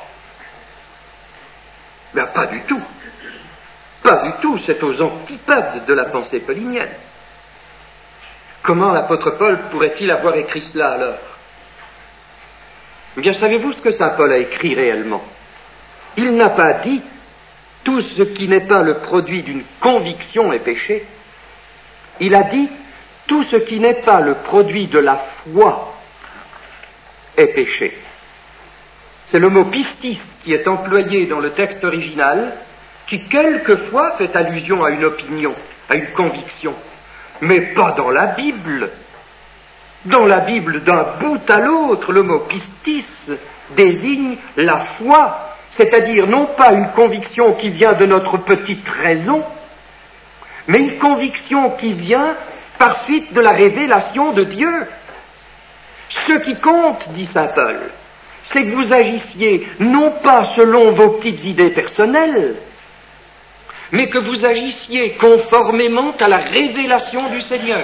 Ben pas du tout. Pas du tout, c'est aux antipodes de la pensée paulinienne. Comment l'apôtre Paul pourrait-il avoir écrit cela alors? Eh bien, savez-vous ce que saint Paul a écrit réellement? Il n'a pas dit « tout ce qui n'est pas le produit d'une conviction est péché ». Il a dit « tout ce qui n'est pas le produit de la foi est péché ». C'est le mot pistis qui est employé dans le texte original, qui quelquefois fait allusion à une opinion, à une conviction, mais pas dans la Bible. Dans la Bible, d'un bout à l'autre, le mot pistis désigne la foi, c'est-à-dire non pas une conviction qui vient de notre petite raison, mais une conviction qui vient par suite de la révélation de Dieu. Ce qui compte, dit saint Paul, c'est que vous agissiez non pas selon vos petites idées personnelles, mais que vous agissiez conformément à la révélation du Seigneur.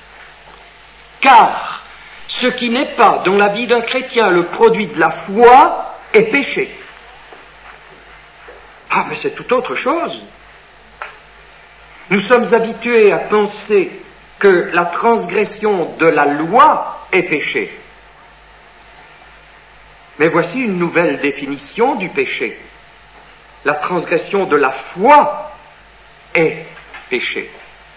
Car ce qui n'est pas dans la vie d'un chrétien le produit de la foi est péché. Ah, mais c'est tout autre chose. Nous sommes habitués à penser que la transgression de la loi est péché. Mais voici une nouvelle définition du péché. La transgression de la foi est péché.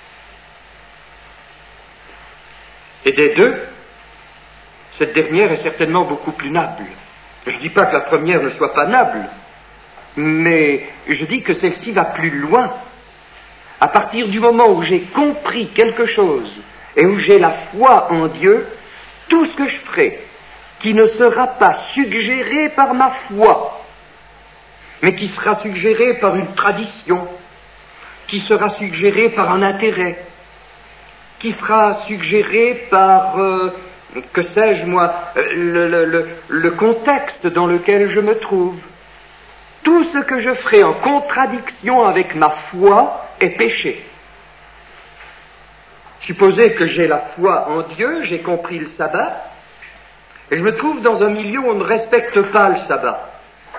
Et des deux, cette dernière est certainement beaucoup plus noble. Je ne dis pas que la première ne soit pas noble, mais je dis que celle-ci va plus loin. À partir du moment où j'ai compris quelque chose et où j'ai la foi en Dieu, tout ce que je ferai qui ne sera pas suggéré par ma foi, mais qui sera suggéré par une tradition, qui sera suggéré par un intérêt, qui sera suggéré par, que sais-je moi, le contexte dans lequel je me trouve. Tout ce que je ferai en contradiction avec ma foi est péché. Supposez que j'ai la foi en Dieu, j'ai compris le sabbat, et je me trouve dans un milieu où on ne respecte pas le sabbat.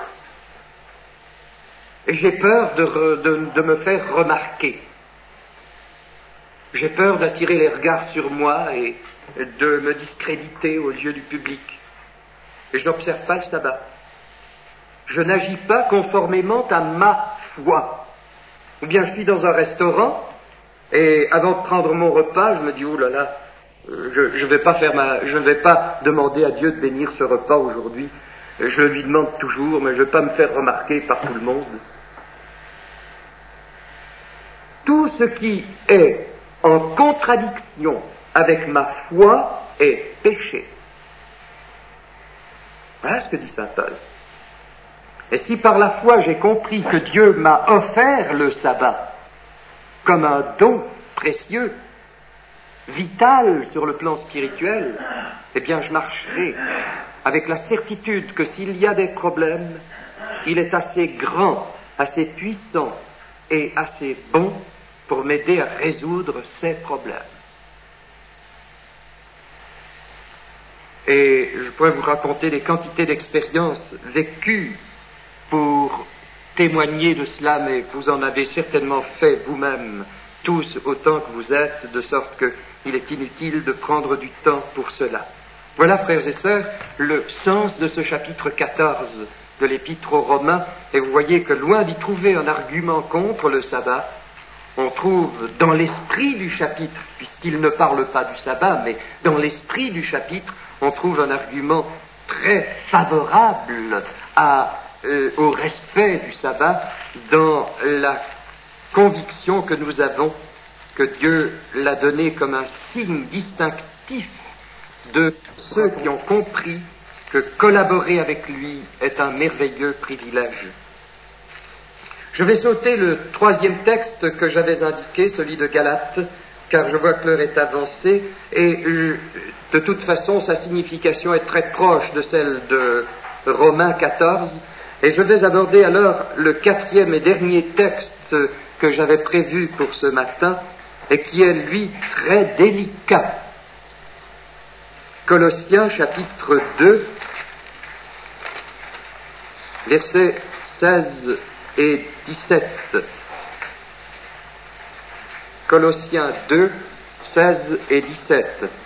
Et j'ai peur de me faire remarquer. J'ai peur d'attirer les regards sur moi et de me discréditer aux yeux du public. Et je n'observe pas le sabbat. Je n'agis pas conformément à ma foi. Ou bien je suis dans un restaurant et avant de prendre mon repas, je me dis « Oh là là, je ne vais pas demander à Dieu de bénir ce repas aujourd'hui. Je lui demande toujours, mais je ne vais pas me faire remarquer par tout le monde. » Tout ce qui est en contradiction avec ma foi est péché. Voilà ce que dit saint Paul. Et si par la foi j'ai compris que Dieu m'a offert le sabbat comme un don précieux, vital sur le plan spirituel, eh bien je marcherai avec la certitude que s'il y a des problèmes, il est assez grand, assez puissant et assez bon pour m'aider à résoudre ces problèmes. Et je pourrais vous raconter des quantités d'expériences vécues pour témoigner de cela, mais vous en avez certainement fait vous-même, tous autant que vous êtes, de sorte qu'il est inutile de prendre du temps pour cela. Voilà, frères et sœurs, le sens de ce chapitre 14 de l'Épître aux Romains, et vous voyez que loin d'y trouver un argument contre le sabbat, on trouve dans l'esprit du chapitre, puisqu'il ne parle pas du sabbat, mais dans l'esprit du chapitre, on trouve un argument très favorable au respect du sabbat dans la conviction que nous avons que Dieu l'a donné comme un signe distinctif de ceux qui ont compris que collaborer avec lui est un merveilleux privilège. Je vais sauter le troisième texte que j'avais indiqué, celui de Galates, car je vois que l'heure est avancée, et de toute façon, sa signification est très proche de celle de Romains 14, et je vais aborder alors le quatrième et dernier texte que j'avais prévu pour ce matin, et qui est, lui, très délicat. Colossiens, chapitre 2, versets 16 et 17. Colossiens 2, 16 et 17.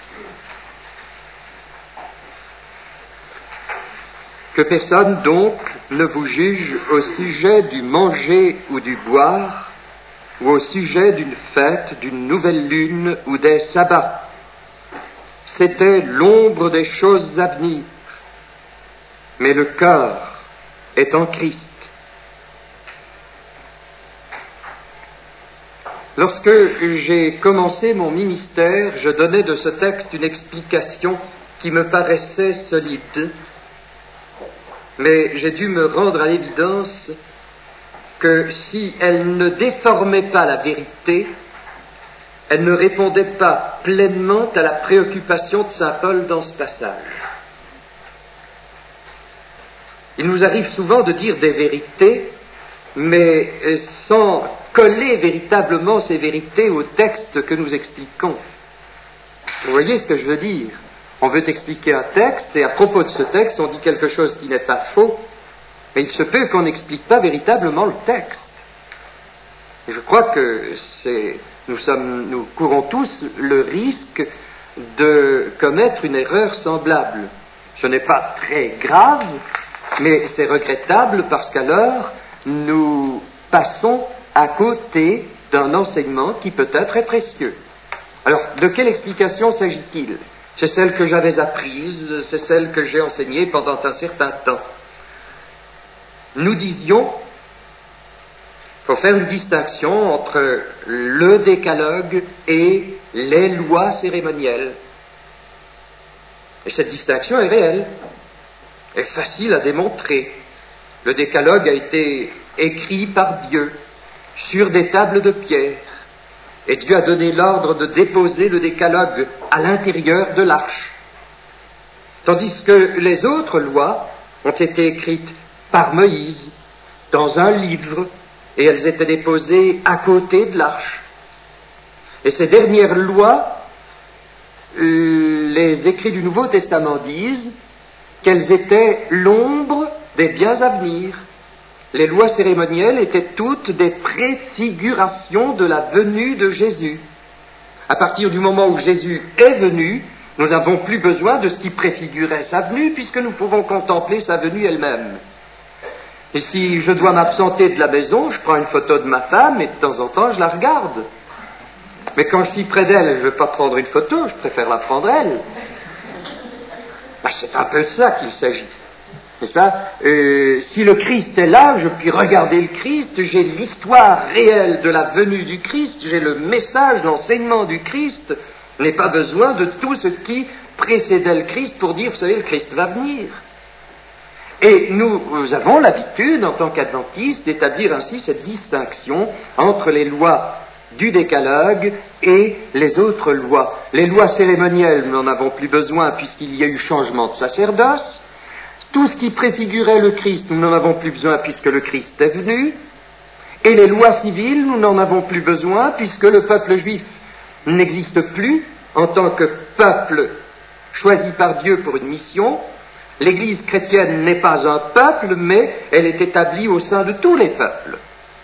Que personne donc ne vous juge au sujet du manger ou du boire, ou au sujet d'une fête, d'une nouvelle lune ou des sabbats. C'était l'ombre des choses à venir, mais le cœur est en Christ. Lorsque j'ai commencé mon ministère, je donnais de ce texte une explication qui me paraissait solide, mais j'ai dû me rendre à l'évidence que si elle ne déformait pas la vérité, elle ne répondait pas pleinement à la préoccupation de saint Paul dans ce passage. Il nous arrive souvent de dire des vérités, mais sans coller véritablement ces vérités au texte que nous expliquons. Vous voyez ce que je veux dire? On veut expliquer un texte, et à propos de ce texte, on dit quelque chose qui n'est pas faux, mais il se peut qu'on n'explique pas véritablement le texte. Et je crois que nous courons tous le risque de commettre une erreur semblable. Ce n'est pas très grave, mais c'est regrettable parce qu'alors nous passons à côté d'un enseignement qui peut-être est précieux. Alors, de quelle explication s'agit-il? C'est celle que j'avais apprise, c'est celle que j'ai enseignée pendant un certain temps. Nous disions, il faut faire une distinction entre le décalogue et les lois cérémonielles. Et cette distinction est réelle, est facile à démontrer. Le décalogue a été écrit par Dieu sur des tables de pierre, et Dieu a donné l'ordre de déposer le décalogue à l'intérieur de l'arche. Tandis que les autres lois ont été écrites par Moïse dans un livre, et elles étaient déposées à côté de l'arche. Et ces dernières lois, les écrits du Nouveau Testament disent qu'elles étaient l'ombre des biens à venir. Les lois cérémonielles étaient toutes des préfigurations de la venue de Jésus. À partir du moment où Jésus est venu, nous n'avons plus besoin de ce qui préfigurait sa venue, puisque nous pouvons contempler sa venue elle-même. Et si je dois m'absenter de la maison, je prends une photo de ma femme et de temps en temps je la regarde. Mais quand je suis près d'elle, je ne veux pas prendre une photo, je préfère la prendre elle. C'est un peu de ça qu'il s'agit. N'est-ce pas? Si le Christ est là, je puis regarder le Christ, j'ai l'histoire réelle de la venue du Christ, j'ai le message, l'enseignement du Christ. Je n'ai pas besoin de tout ce qui précédait le Christ pour dire, vous savez, le Christ va venir. Et nous avons l'habitude, en tant qu'adventistes, d'établir ainsi cette distinction entre les lois du décalogue et les autres lois. Les lois cérémonielles, nous n'en avons plus besoin puisqu'il y a eu changement de sacerdoce. Tout ce qui préfigurait le Christ, nous n'en avons plus besoin puisque le Christ est venu. Et les lois civiles, nous n'en avons plus besoin puisque le peuple juif n'existe plus en tant que peuple choisi par Dieu pour une mission. L'Église chrétienne n'est pas un peuple, mais elle est établie au sein de tous les peuples.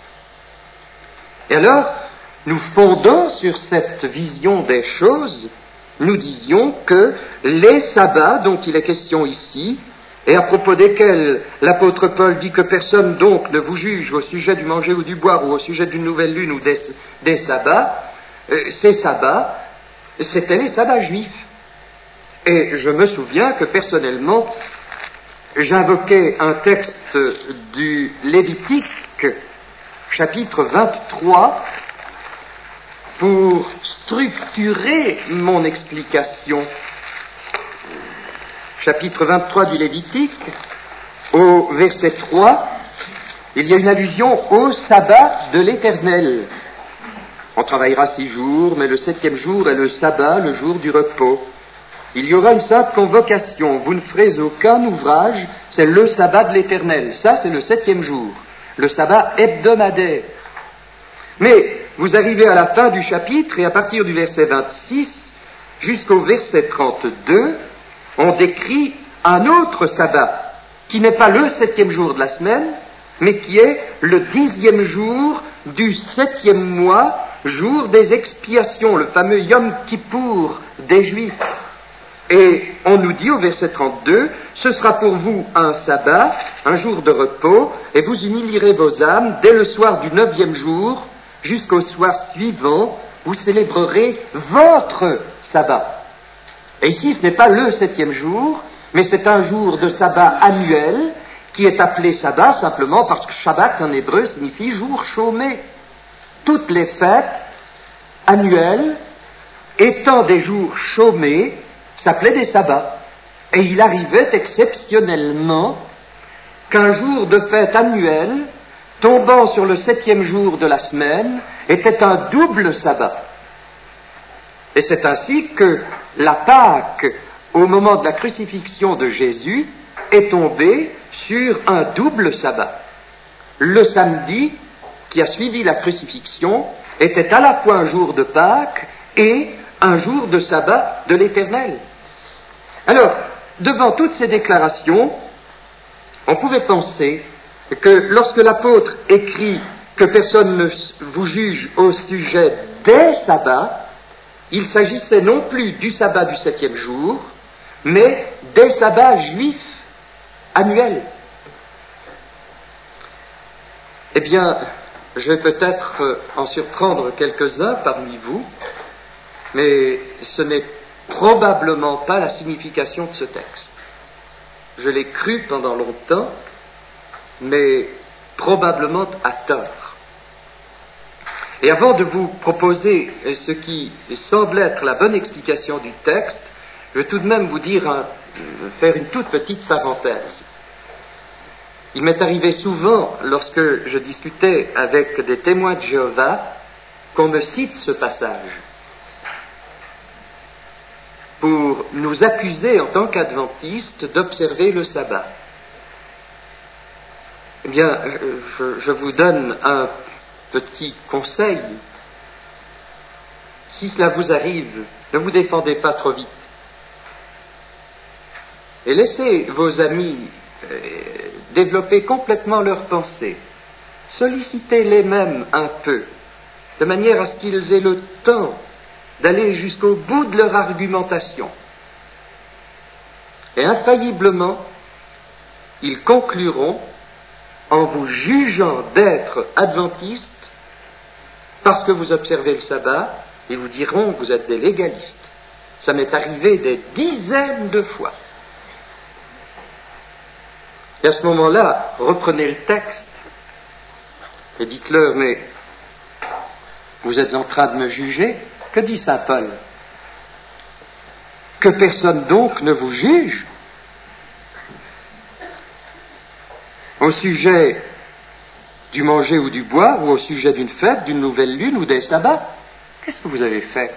Et alors, nous fondons sur cette vision des choses, nous disions que les sabbats dont il est question ici, et à propos desquels l'apôtre Paul dit que personne donc ne vous juge au sujet du manger ou du boire ou au sujet d'une nouvelle lune ou des sabbats, ces sabbats, c'étaient les sabbats juifs. Et je me souviens que personnellement, j'invoquais un texte du Lévitique, chapitre 23, pour structurer mon explication. Chapitre 23 du Lévitique, au verset 3, il y a une allusion au sabbat de l'Éternel. On travaillera 6 jours, mais le 7e jour est le sabbat, le jour du repos. Il y aura une simple convocation. Vous ne ferez aucun ouvrage, c'est le sabbat de l'Éternel. Ça, c'est le 7e jour, le sabbat hebdomadaire. Mais vous arrivez à la fin du chapitre, et à partir du verset 26 jusqu'au verset 32, on décrit un autre sabbat, qui n'est pas le 7e jour de la semaine, mais qui est le 10e jour du 7e mois, jour des expiations, le fameux Yom Kippour des Juifs. Et on nous dit au verset 32, « Ce sera pour vous un sabbat, un jour de repos, et vous humilierez vos âmes dès le soir du 9e jour, jusqu'au soir suivant, vous célébrerez votre sabbat. » Et ici, ce n'est pas le 7e jour, mais c'est un jour de sabbat annuel, qui est appelé sabbat simplement parce que Shabbat en hébreu signifie jour chômé. Toutes les fêtes annuelles, étant des jours chômés, s'appelaient des sabbats. Et il arrivait exceptionnellement qu'un jour de fête annuelle, tombant sur le 7e jour de la semaine, était un double sabbat. Et c'est ainsi que la Pâque, au moment de la crucifixion de Jésus, est tombée sur un double sabbat. Le samedi, qui a suivi la crucifixion, était à la fois un jour de Pâques et un jour de sabbat de l'Éternel. Alors, devant toutes ces déclarations, on pouvait penser que lorsque l'apôtre écrit que personne ne vous juge au sujet des sabbats, il s'agissait non plus du sabbat du 7e jour, mais des sabbats juifs annuels. Eh bien, je vais peut-être en surprendre quelques-uns parmi vous, mais ce n'est probablement pas la signification de ce texte. Je l'ai cru pendant longtemps, mais probablement à tort. Et avant de vous proposer ce qui semble être la bonne explication du texte, je vais tout de même vous faire une toute petite parenthèse. Il m'est arrivé souvent, lorsque je discutais avec des témoins de Jéhovah, qu'on me cite ce passage pour nous accuser en tant qu'adventistes d'observer le sabbat. Eh bien, je vous donne un petit conseil. Si cela vous arrive, ne vous défendez pas trop vite. Et laissez vos amis développer complètement leurs pensées. Sollicitez-les mêmes un peu, de manière à ce qu'ils aient le temps d'aller jusqu'au bout de leur argumentation. Et infailliblement, ils concluront en vous jugeant d'être adventistes parce que vous observez le sabbat, et vous diront que vous êtes des légalistes. Ça m'est arrivé des dizaines de fois. Et à ce moment-là, reprenez le texte et dites-leur, mais vous êtes en train de me juger? Que dit saint Paul? Que personne donc ne vous juge au sujet du manger ou du boire, ou au sujet d'une fête, d'une nouvelle lune ou des sabbats. Qu'est-ce que vous avez fait?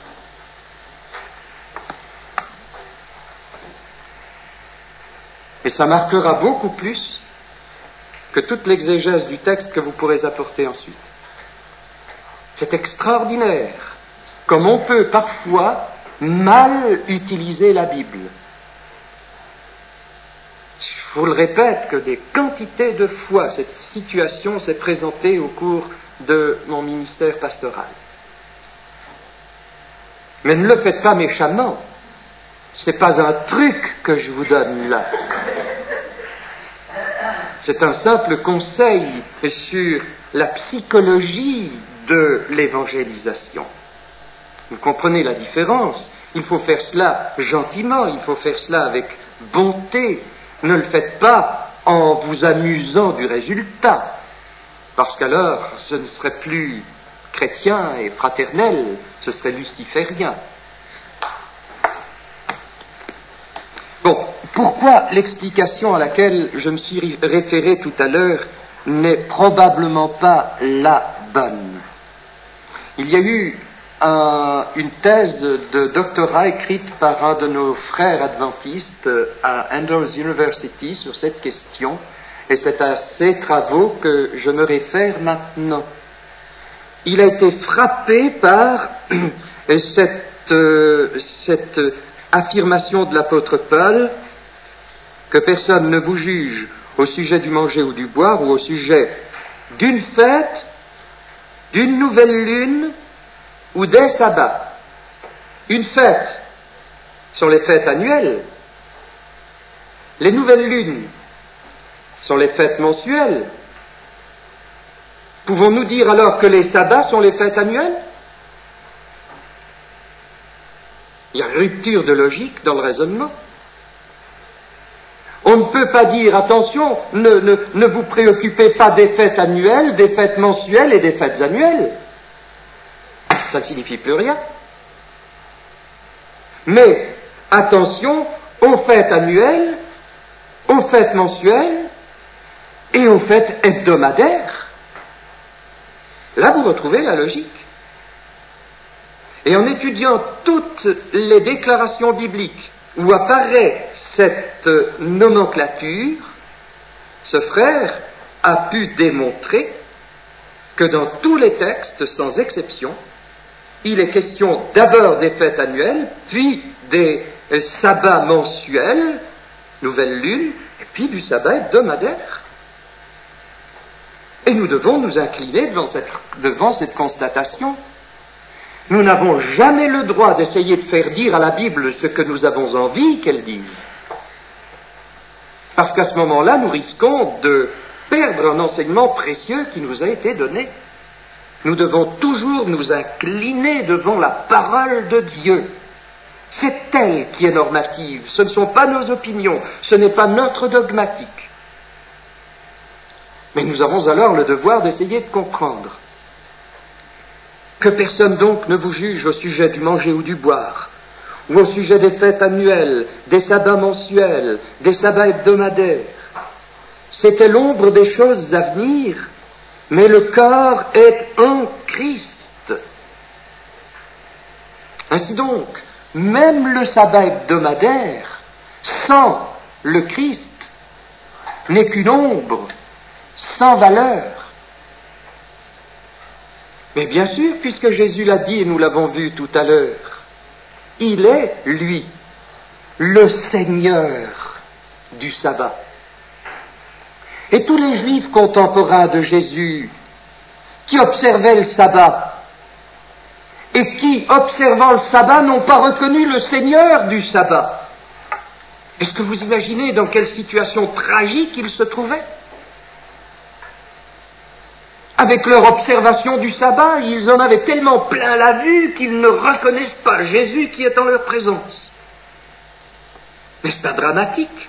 Et ça marquera beaucoup plus que toute l'exégèse du texte que vous pourrez apporter ensuite. C'est extraordinaire, comme on peut parfois mal utiliser la Bible. Je vous le répète que des quantités de fois cette situation s'est présentée au cours de mon ministère pastoral. Mais ne le faites pas méchamment. Ce n'est pas un truc que je vous donne là. C'est un simple conseil sur la psychologie de l'évangélisation. Vous comprenez la différence? Il faut faire cela gentiment, il faut faire cela avec bonté. Ne le faites pas en vous amusant du résultat, parce qu'alors ce ne serait plus chrétien et fraternel, ce serait luciférien. Bon, pourquoi l'explication à laquelle je me suis référé tout à l'heure n'est probablement pas la bonne. Il y a eu une thèse de doctorat écrite par un de nos frères adventistes à Andrews University sur cette question, et c'est à ces travaux que je me réfère maintenant. Il a été frappé par cette affirmation de l'apôtre Paul que personne ne vous juge au sujet du manger ou du boire ou au sujet d'une fête, d'une nouvelle lune ou des sabbats. Une fête sont les fêtes annuelles. Les nouvelles lunes sont les fêtes mensuelles. Pouvons-nous dire alors que les sabbats sont les fêtes annuelles? Il y a rupture de logique dans le raisonnement. On ne peut pas dire, attention, ne vous préoccupez pas des fêtes annuelles, des fêtes mensuelles et des fêtes annuelles. Ça ne signifie plus rien. Mais, attention aux fêtes annuelles, aux fêtes mensuelles et aux fêtes hebdomadaires. Là, vous retrouvez la logique. Et en étudiant toutes les déclarations bibliques où apparaît cette nomenclature, ce frère a pu démontrer que dans tous les textes, sans exception, il est question d'abord des fêtes annuelles, puis des sabbats mensuels, nouvelle lune, et puis du sabbat hebdomadaire. Et nous devons nous incliner devant cette constatation. Nous n'avons jamais le droit d'essayer de faire dire à la Bible ce que nous avons envie qu'elle dise. Parce qu'à ce moment-là, nous risquons de perdre un enseignement précieux qui nous a été donné. Nous devons toujours nous incliner devant la parole de Dieu. C'est elle qui est normative, ce ne sont pas nos opinions, ce n'est pas notre dogmatique. Mais nous avons alors le devoir d'essayer de comprendre. Que personne donc ne vous juge au sujet du manger ou du boire, ou au sujet des fêtes annuelles, des sabbats mensuels, des sabbats hebdomadaires. C'était l'ombre des choses à venir, mais le corps est en Christ. Ainsi donc, même le sabbat hebdomadaire, sans le Christ, n'est qu'une ombre, sans valeur. Mais bien sûr, puisque Jésus l'a dit et nous l'avons vu tout à l'heure, il est, lui, le Seigneur du sabbat. Et tous les Juifs contemporains de Jésus qui observaient le sabbat et qui, observant le sabbat, n'ont pas reconnu le Seigneur du sabbat. Est-ce que vous imaginez dans quelle situation tragique ils se trouvaient? Avec leur observation du sabbat, ils en avaient tellement plein la vue qu'ils ne reconnaissent pas Jésus qui est en leur présence. N'est-ce pas dramatique?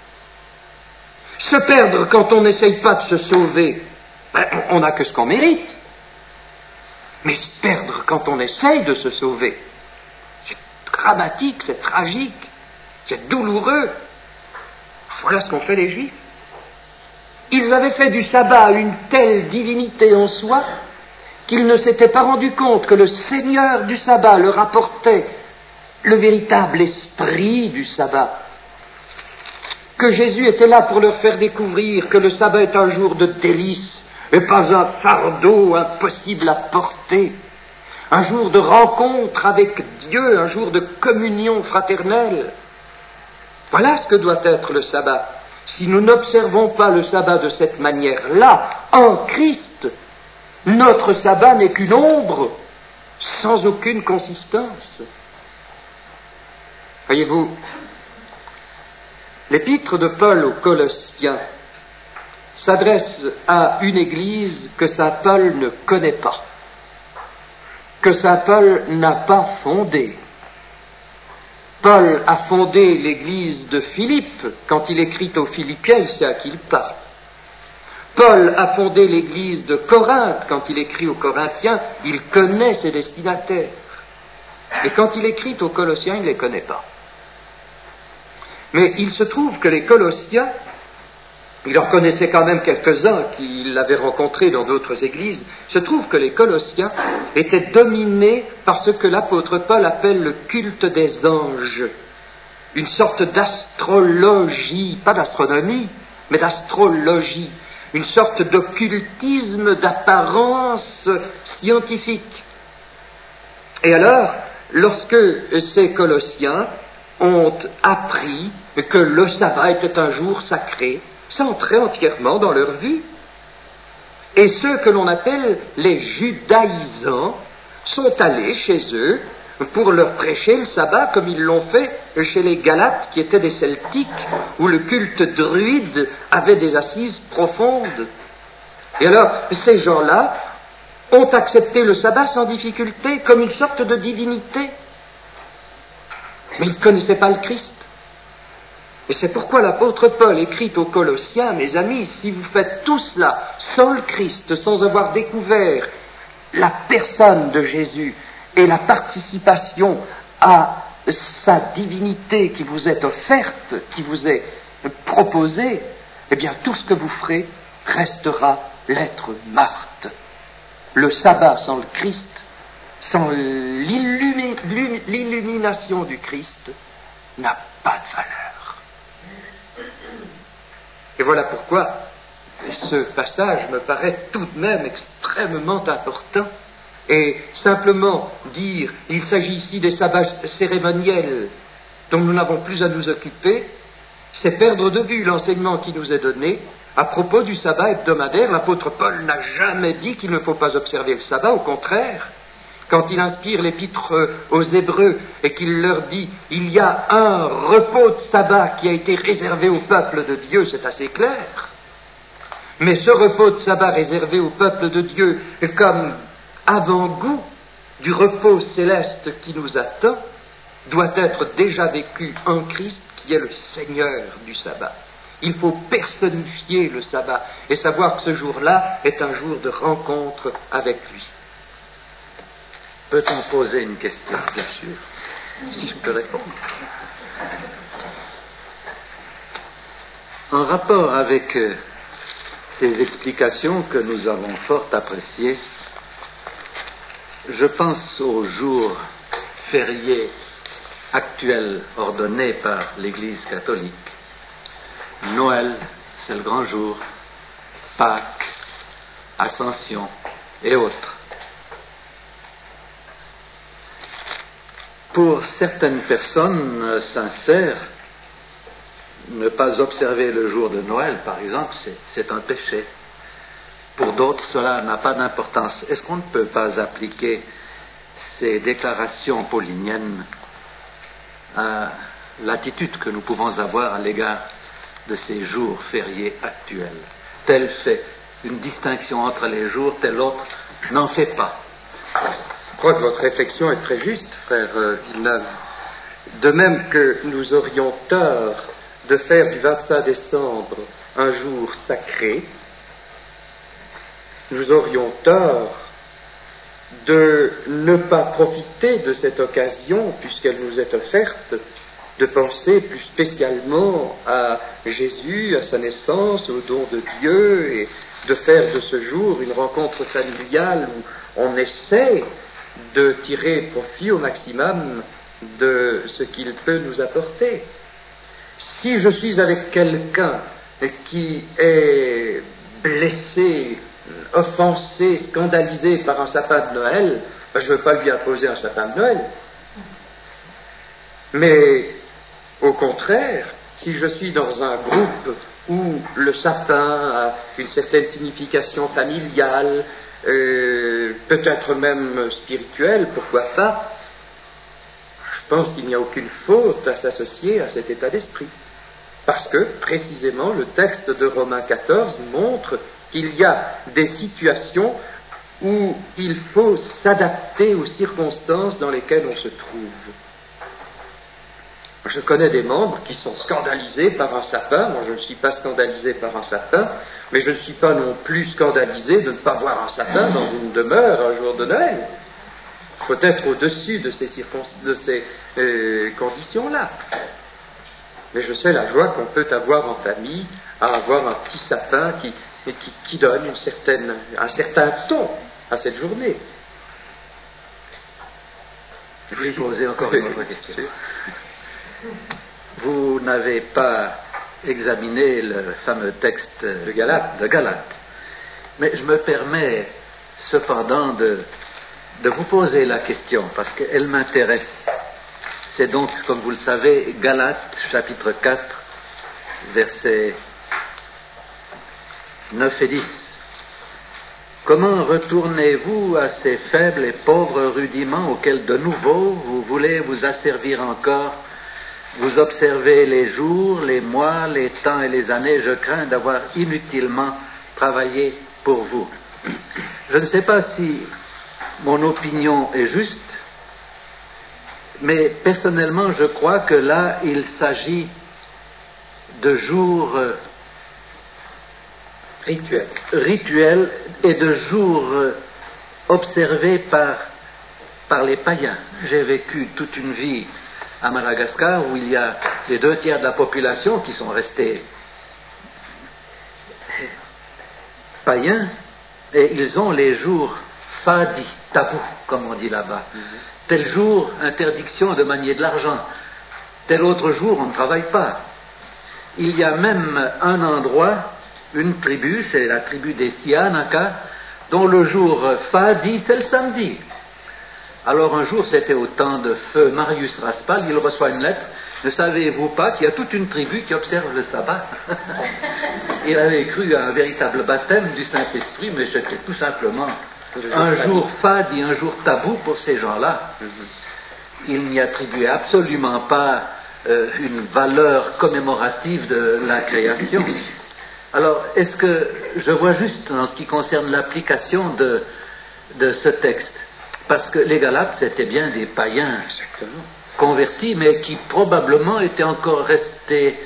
Se perdre quand on n'essaye pas de se sauver, on n'a que ce qu'on mérite. Mais se perdre quand on essaye de se sauver, c'est dramatique, c'est tragique, c'est douloureux. Voilà ce qu'ont fait les Juifs. Ils avaient fait du sabbat une telle divinité en soi qu'ils ne s'étaient pas rendus compte que le Seigneur du sabbat leur apportait le véritable esprit du sabbat. Que Jésus était là pour leur faire découvrir que le sabbat est un jour de délice et pas un fardeau impossible à porter, un jour de rencontre avec Dieu, un jour de communion fraternelle. Voilà ce que doit être le sabbat. Si nous n'observons pas le sabbat de cette manière-là, en Christ, notre sabbat n'est qu'une ombre, sans aucune consistance. Voyez-vous, l'épître de Paul aux Colossiens s'adresse à une église que saint Paul ne connaît pas, que saint Paul n'a pas fondée. Paul a fondé l'église de Philippe. Quand il écrit aux Philippiens, il sait à qui il parle. Paul a fondé l'église de Corinthe. Quand il écrit aux Corinthiens, il connaît ses destinataires. Et quand il écrit aux Colossiens, il ne les connaît pas. Mais il se trouve que les Colossiens Il en connaissait quand même quelques-uns qui l'avaient rencontré dans d'autres églises. Il se trouve que les Colossiens étaient dominés par ce que l'apôtre Paul appelle le culte des anges, une sorte d'astrologie, pas d'astronomie, mais d'astrologie, une sorte d'occultisme d'apparence scientifique. Et alors, lorsque ces Colossiens ont appris que le sabbat était un jour sacré, ça entrait entièrement dans leur vue. Et ceux que l'on appelle les judaïsants sont allés chez eux pour leur prêcher le sabbat comme ils l'ont fait chez les Galates qui étaient des Celtiques où le culte druide avait des assises profondes. Et alors, ces gens-là ont accepté le sabbat sans difficulté comme une sorte de divinité. Mais ils ne connaissaient pas le Christ. Et c'est pourquoi l'apôtre Paul écrit aux Colossiens, mes amis, si vous faites tout cela sans le Christ, sans avoir découvert la personne de Jésus et la participation à sa divinité qui vous est offerte, qui vous est proposée, eh bien tout ce que vous ferez restera lettre morte. Le sabbat sans le Christ, sans l'illumination du Christ, n'a pas de valeur. Et voilà pourquoi ce passage me paraît tout de même extrêmement important. Et simplement dire il s'agit ici des sabbats cérémoniels dont nous n'avons plus à nous occuper, c'est perdre de vue l'enseignement qui nous est donné à propos du sabbat hebdomadaire. L'apôtre Paul n'a jamais dit qu'il ne faut pas observer le sabbat, au contraire. Quand il inspire l'épître aux Hébreux et qu'il leur dit « il y a un repos de sabbat qui a été réservé au peuple de Dieu », c'est assez clair. Mais ce repos de sabbat réservé au peuple de Dieu comme avant-goût du repos céleste qui nous attend doit être déjà vécu en Christ qui est le Seigneur du sabbat. Il faut personnifier le sabbat et savoir que ce jour-là est un jour de rencontre avec lui. Peut-on poser une question, bien sûr, si je peux répondre? En rapport avec ces explications que nous avons fort appréciées, je pense aux jours fériés actuels ordonnés par l'Église catholique. Noël, c'est le grand jour, Pâques, Ascension et autres. Pour certaines personnes sincères, ne pas observer le jour de Noël, par exemple, c'est un péché. Pour d'autres, cela n'a pas d'importance. Est-ce qu'on ne peut pas appliquer ces déclarations pauliniennes à l'attitude que nous pouvons avoir à l'égard de ces jours fériés actuels? Tel fait une distinction entre les jours, tel autre n'en fait pas. Je crois que votre réflexion est très juste, frère Villeneuve. De même que nous aurions tort de faire du 25 décembre un jour sacré, nous aurions tort de ne pas profiter de cette occasion, puisqu'elle nous est offerte, de penser plus spécialement à Jésus, à sa naissance, au don de Dieu, et de faire de ce jour une rencontre familiale où on essaie de tirer profit au maximum de ce qu'il peut nous apporter. Si je suis avec quelqu'un qui est blessé, offensé, scandalisé par un sapin de Noël, je ne veux pas lui imposer un sapin de Noël. Mais au contraire, si je suis dans un groupe où le sapin a une certaine signification familiale, peut-être même spirituelle, pourquoi pas, je pense qu'il n'y a aucune faute à s'associer à cet état d'esprit. Parce que, précisément, le texte de Romains 14 montre qu'il y a des situations où il faut s'adapter aux circonstances dans lesquelles on se trouve. Je connais des membres qui sont scandalisés par un sapin. Moi, je ne suis pas scandalisé par un sapin, mais je ne suis pas non plus scandalisé de ne pas voir un sapin dans une demeure un jour de Noël. Il faut être au-dessus de ces conditions-là. mais je sais la joie qu'on peut avoir en famille, à avoir un petit sapin qui donne un certain ton à cette journée. Je vais poser encore une autre question. Vous n'avez pas examiné le fameux texte de Galates, mais je me permets cependant de vous poser la question, parce qu'elle m'intéresse. C'est donc, comme vous le savez, Galates, chapitre 4, versets 9 et 10. Comment retournez-vous à ces faibles et pauvres rudiments auxquels de nouveau vous voulez vous asservir encore? Vous observez les jours, les mois, les temps et les années. Je crains d'avoir inutilement travaillé pour vous. Je ne sais pas si mon opinion est juste, mais personnellement, je crois que là, il s'agit de jours rituels et de jours observés par les païens. J'ai vécu toute une vie à Madagascar où il y a les 2/3 de la population qui sont restés païens, et ils ont les jours fadi, tabou, comme on dit là-bas. Tel jour, interdiction de manier de l'argent. Tel autre jour, on ne travaille pas. Il y a même un endroit, une tribu, c'est la tribu des Sianaka, dont le jour fadi, c'est le samedi. Alors un jour, c'était au temps de feu Marius Raspal, il reçoit une lettre. Ne savez-vous pas qu'il y a toute une tribu qui observe le sabbat? Il avait cru à un véritable baptême du Saint-Esprit, mais c'était tout simplement un jour fadi, un jour tabou pour ces gens-là. Il n'y attribuait absolument pas une valeur commémorative de la création. Alors, est-ce que je vois juste en ce qui concerne l'application de ce texte? Parce que les Galates, c'était bien des païens convertis, mais qui probablement étaient encore restés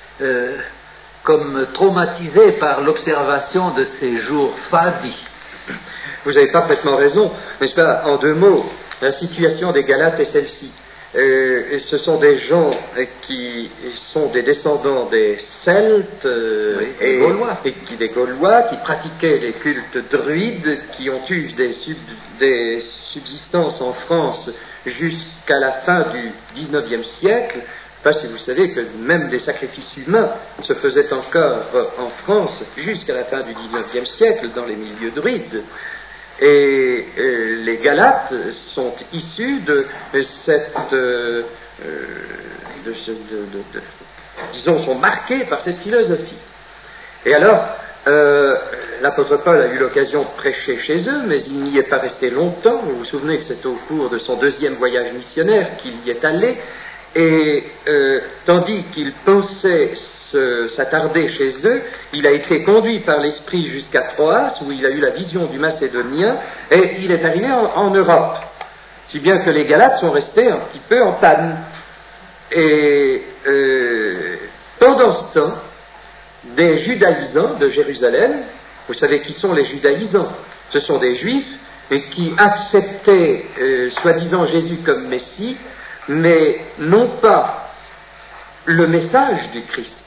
comme traumatisés par l'observation de ces jours fadis. Vous avez parfaitement raison, n'est-ce pas? En 2 mots, la situation des Galates est celle-ci. Ce sont des gens qui sont des descendants des Celtes des Gaulois, qui pratiquaient les cultes druides, qui ont eu des subsistances en France jusqu'à la fin du XIXe siècle. Je ne sais pas si vous savez que même des sacrifices humains se faisaient encore en France jusqu'à la fin du XIXe siècle dans les milieux druides. Et les Galates sont issus de cette, disons, sont marqués par cette philosophie. Et alors, l'apôtre Paul a eu l'occasion de prêcher chez eux, mais il n'y est pas resté longtemps. Vous vous souvenez que c'est au cours de son 2e voyage missionnaire qu'il y est allé, et tandis qu'il pensait s'attarder chez eux, il a été conduit par l'Esprit jusqu'à Troas, où il a eu la vision du Macédonien, et il est arrivé en Europe. Si bien que les Galates sont restés un petit peu en panne. Et pendant ce temps, des judaïsants de Jérusalem, vous savez qui sont les judaïsants? Ce sont des juifs qui acceptaient soi-disant Jésus comme Messie, mais non pas le message du Christ.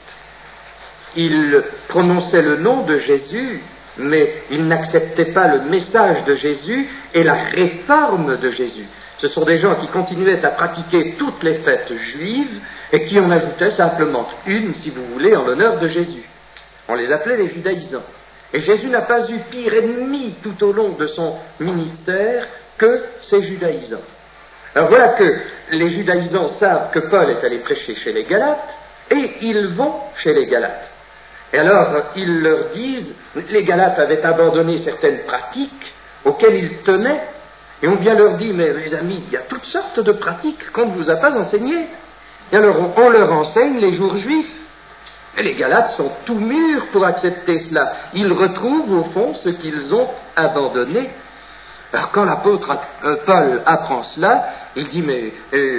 Ils prononçaient le nom de Jésus, mais ils n'acceptaient pas le message de Jésus et la réforme de Jésus. Ce sont des gens qui continuaient à pratiquer toutes les fêtes juives et qui en ajoutaient simplement une, si vous voulez, en l'honneur de Jésus. On les appelait les judaïsants. Et Jésus n'a pas eu pire ennemi tout au long de son ministère que ces judaïsants. Alors voilà que les judaïsants savent que Paul est allé prêcher chez les Galates, et ils vont chez les Galates. Et alors, ils leur disent, les Galates avaient abandonné certaines pratiques auxquelles ils tenaient, et on vient leur dire, mais mes amis, il y a toutes sortes de pratiques qu'on ne vous a pas enseignées. Et alors, on leur enseigne les jours juifs. Et les Galates sont tout mûrs pour accepter cela. Ils retrouvent au fond ce qu'ils ont abandonné. Alors quand l'apôtre Paul apprend cela, il dit, mais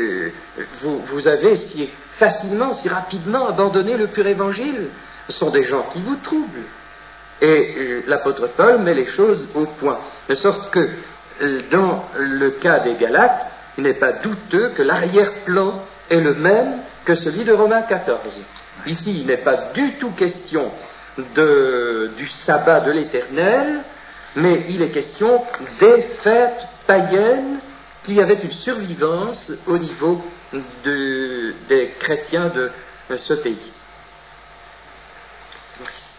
vous avez si facilement, si rapidement abandonné le pur évangile. Ce sont des gens qui vous troublent. Et l'apôtre Paul met les choses au point. De sorte que dans le cas des Galates, il n'est pas douteux que l'arrière-plan est le même que celui de Romains 14. Ici, il n'est pas du tout question du sabbat de l'Éternel, mais il est question des fêtes païennes qui avaient une survivance au niveau des chrétiens de ce pays. Merci.